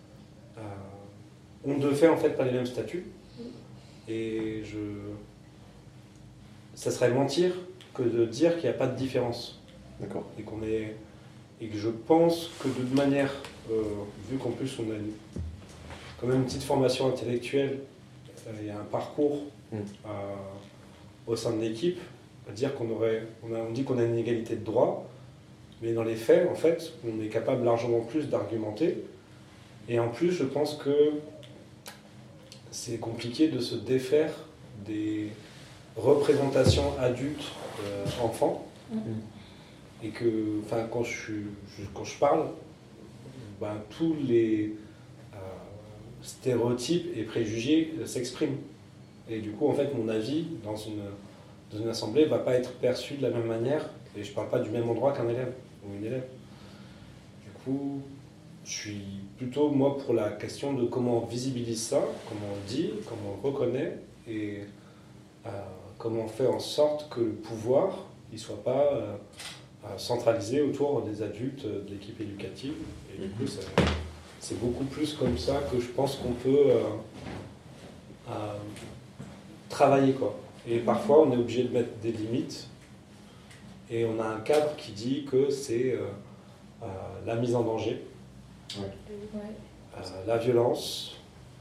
euh, ont de fait en fait pas les mêmes statuts. Et je, ça serait mentir que de dire qu'il n'y a pas de différence. D'accord. Et qu'on est, et que je pense que de toute manière, euh, vu qu'en plus on a une, quand même une petite formation intellectuelle, euh, il y a un parcours Mm. euh, au sein de l'équipe, à dire qu'on aurait, on, a, on dit qu'on a une égalité de droit, mais dans les faits, en fait, on est capable largement plus d'argumenter. Et en plus, je pense que c'est compliqué de se défaire des représentations adultes-enfants. Mm. Et que, enfin, quand je, suis- je- quand je parle, ben, tous les euh, stéréotypes et préjugés euh, s'expriment. Et du coup, en fait, mon avis dans une, dans une assemblée ne va pas être perçu de la même manière. Et je ne parle pas du même endroit qu'un élève ou une élève. Du coup, je suis plutôt, moi, pour la question de comment on visibilise ça, comment on dit, comment on reconnaît, et euh, comment on fait en sorte que le pouvoir ne soit pas euh, euh, centralisé autour des adultes euh, de l'équipe éducative. Et du coup, ça- c'est beaucoup plus comme ça que je pense qu'on peut euh, euh, travailler, quoi. Et parfois, on est obligé de mettre des limites. Et on a un cadre qui dit que c'est euh, euh, la mise en danger, Ouais. euh, la violence.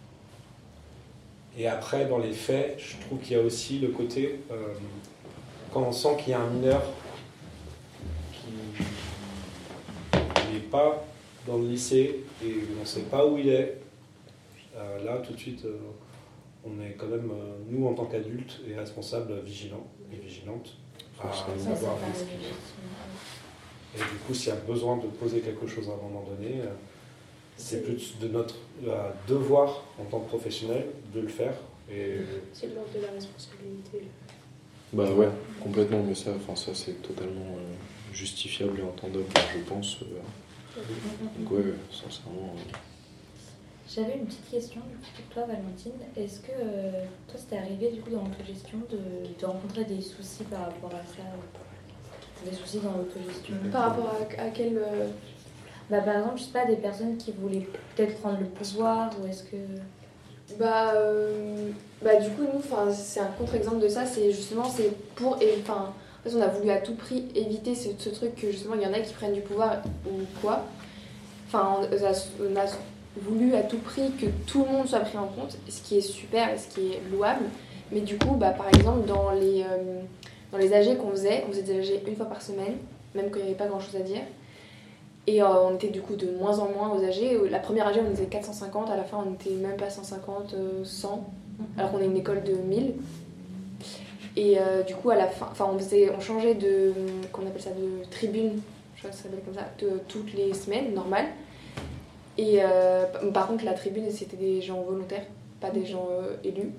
Et après, dans les faits, je trouve qu'il y a aussi le côté, euh, quand on sent qu'il y a un mineur qui n'est pas dans le lycée et on ne sait pas où il est, euh, là, tout de suite, euh, on est quand même, euh, nous, en tant qu'adultes et responsables, vigilants et vigilantes à Forcément. savoir Ouais, ça ce qu'il y a. Et du coup, s'il y a besoin de poser quelque chose à un moment donné, euh, c'est plus de notre euh, devoir en tant que professionnel de le faire. Et... C'est de l'ordre de la responsabilité. Bah ouais, complètement, mais ça, enfin, ça c'est totalement euh, justifiable et entendable, je pense. Euh, donc ouais, sincèrement... Euh... J'avais une petite question pour toi, Valentine. Est-ce que euh, toi, c'était arrivé du coup dans l'autogestion de, de rencontrer des soucis par rapport à ça, des soucis dans l'autogestion? Par rapport à, à quel euh... bah, par exemple, je sais pas, des personnes qui voulaient peut-être prendre le pouvoir, ou est-ce que... Bah, euh, bah du coup, nous, c'est un contre-exemple de ça, c'est justement, c'est pour... Enfin, en fait, on a voulu à tout prix éviter ce, ce truc que justement, il y en a qui prennent du pouvoir ou quoi. Enfin, on a... On a voulu à tout prix que tout le monde soit pris en compte, ce qui est super et ce qui est louable. Mais du coup, bah, par exemple, dans les, euh, dans les A G qu'on faisait, on faisait des A G une fois par semaine, même quand il n'y avait pas grand chose à dire. Et euh, on était du coup de moins en moins aux A G. La première A G, on était quatre cent cinquante, à la fin, on n'était même pas cent cinquante, cent, alors qu'on est une école de mille. Et euh, du coup, à la fin, on, faisait, on changeait de, qu'on appelle ça, de tribune, je crois que ça s'appelle comme ça, de, toutes les semaines, normal. Et euh, par contre, la tribune, c'était des gens volontaires, pas des gens euh, élus.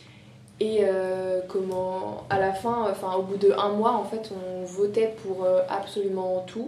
Et euh, comment, à la fin, enfin, au bout de un mois, en fait, on votait pour euh, absolument tout.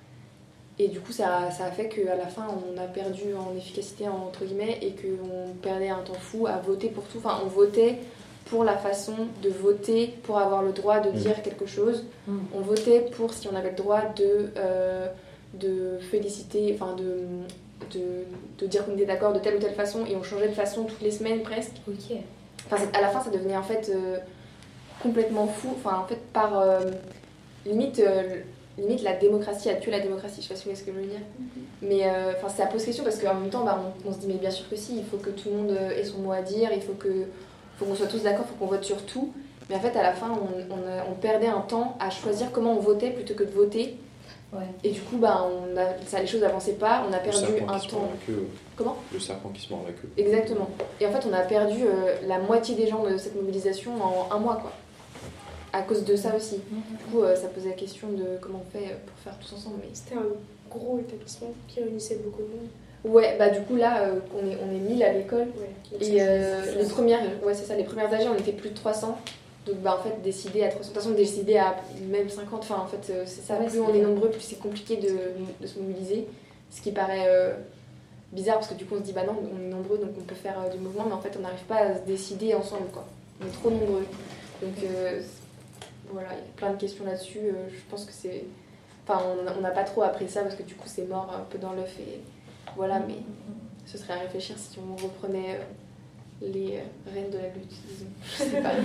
Et du coup, ça, ça a fait qu'à la fin, on a perdu en efficacité, entre guillemets, et qu'on perdait un temps fou à voter pour tout. Enfin, on votait pour la façon de voter, pour avoir le droit de dire quelque chose. Mmh. On votait pour si on avait le droit de, euh, de féliciter, enfin, de... De, de dire qu'on était d'accord de telle ou telle façon, et on changeait de façon toutes les semaines presque. Ok. Enfin, à la fin, ça devenait en fait euh, complètement fou. Enfin, en fait, par euh, limite, euh, limite, la démocratie a tué la démocratie. Je sais pas si vous voyez ce que je veux dire. Mm-hmm. Mais euh, enfin, ça pose question parce qu'en même temps, bah, on, on se dit, mais bien sûr que si, il faut que tout le monde ait son mot à dire, il faut que, faut qu'on soit tous d'accord, il faut qu'on vote sur tout. Mais en fait, à la fin, on, on, a, on perdait un temps à choisir comment on votait plutôt que de voter. Ouais. Et du coup, bah, on a, ça, les choses n'avançaient pas, on a perdu un temps. Comment ? Le serpent qui se mord la queue. Exactement. Et en fait, on a perdu euh, la moitié des gens de cette mobilisation en un mois, quoi. À cause de ça aussi. Mm-hmm. Du coup, euh, ça posait la question de comment on fait pour faire tous ensemble. Mais... C'était un gros établissement qui réunissait beaucoup de monde. Ouais, bah du coup, là, euh, on est, on est mille à l'école. Ouais, et euh, les premières, ouais, c'est ça, les premières A G, on était plus de trois cents. Donc, bah, en fait, décider à trois cents, de toute façon, décider à même cinquante, enfin, en fait, c'est ça, ouais, plus on est nombreux, plus c'est compliqué de, de se mobiliser, ce qui paraît euh, bizarre, parce que du coup, on se dit, bah non, on est nombreux, donc on peut faire euh, du mouvement, mais en fait, on n'arrive pas à se décider ensemble, quoi. On est trop nombreux. Donc, euh, voilà, il y a plein de questions là-dessus, euh, je pense que c'est... Enfin, on n'a pas trop appris ça, parce que du coup, c'est mort un peu dans l'œuf, et voilà, mais ce serait à réfléchir si on reprenait... Euh, les reines de la lutte, disons. Je sais pas.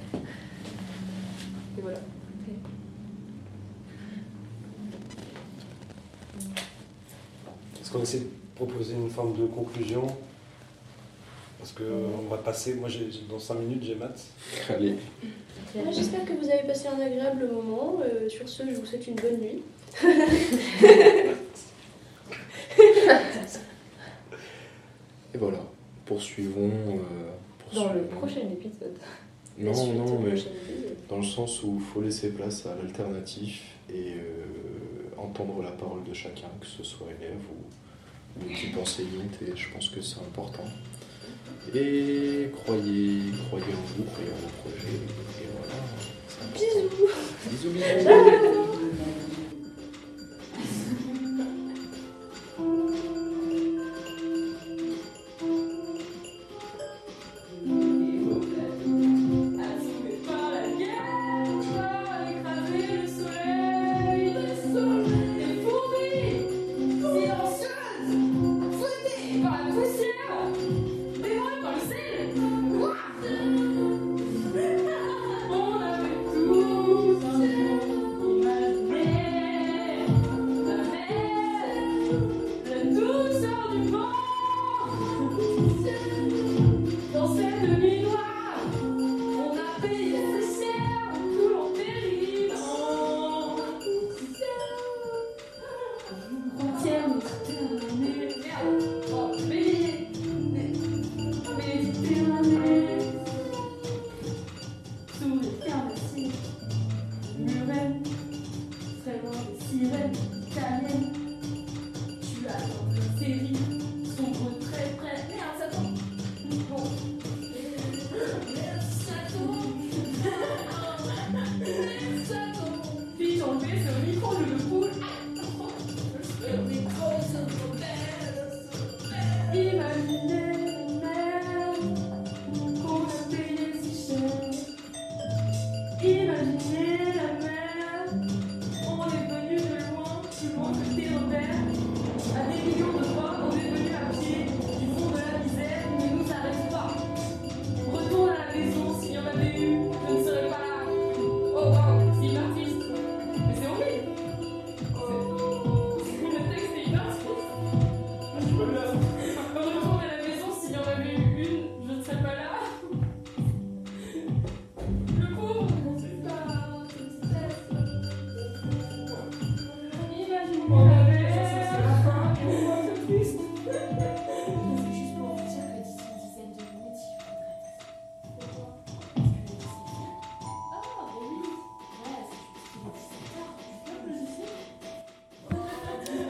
Et voilà. Est-ce qu'on essaie de proposer une forme de conclusion ? Parce qu'on va passer, moi j'ai, dans cinq minutes j'ai maths. Allez. Ouais, j'espère que vous avez passé un agréable moment. Euh, sur ce, je vous souhaite une bonne nuit. Et voilà. Poursuivons. Euh, poursuivons. Dans le prochain épisode. Non, non, mais dans le sens où il faut laisser place à l'alternatif et euh, entendre la parole de chacun, que ce soit élève ou, ou équipe enseignante, et je pense que c'est important. Et croyez, croyez en vous, croyez en vos projets, et voilà, c'est important. Bisous. Bisous, bisous. On avait tous un jour, on a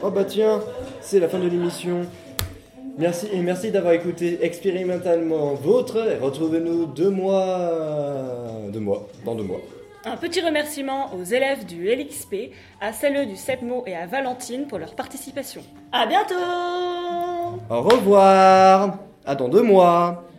Oh bah tiens, c'est la fin de l'émission. Merci et merci d'avoir écouté Expérimentalement Vôtre. Et retrouvez-nous deux mois, deux mois, dans deux mois. Un petit remerciement aux élèves du L X P, à celles du SEPMO et à Valentine pour leur participation. À bientôt! Au revoir. À dans deux mois.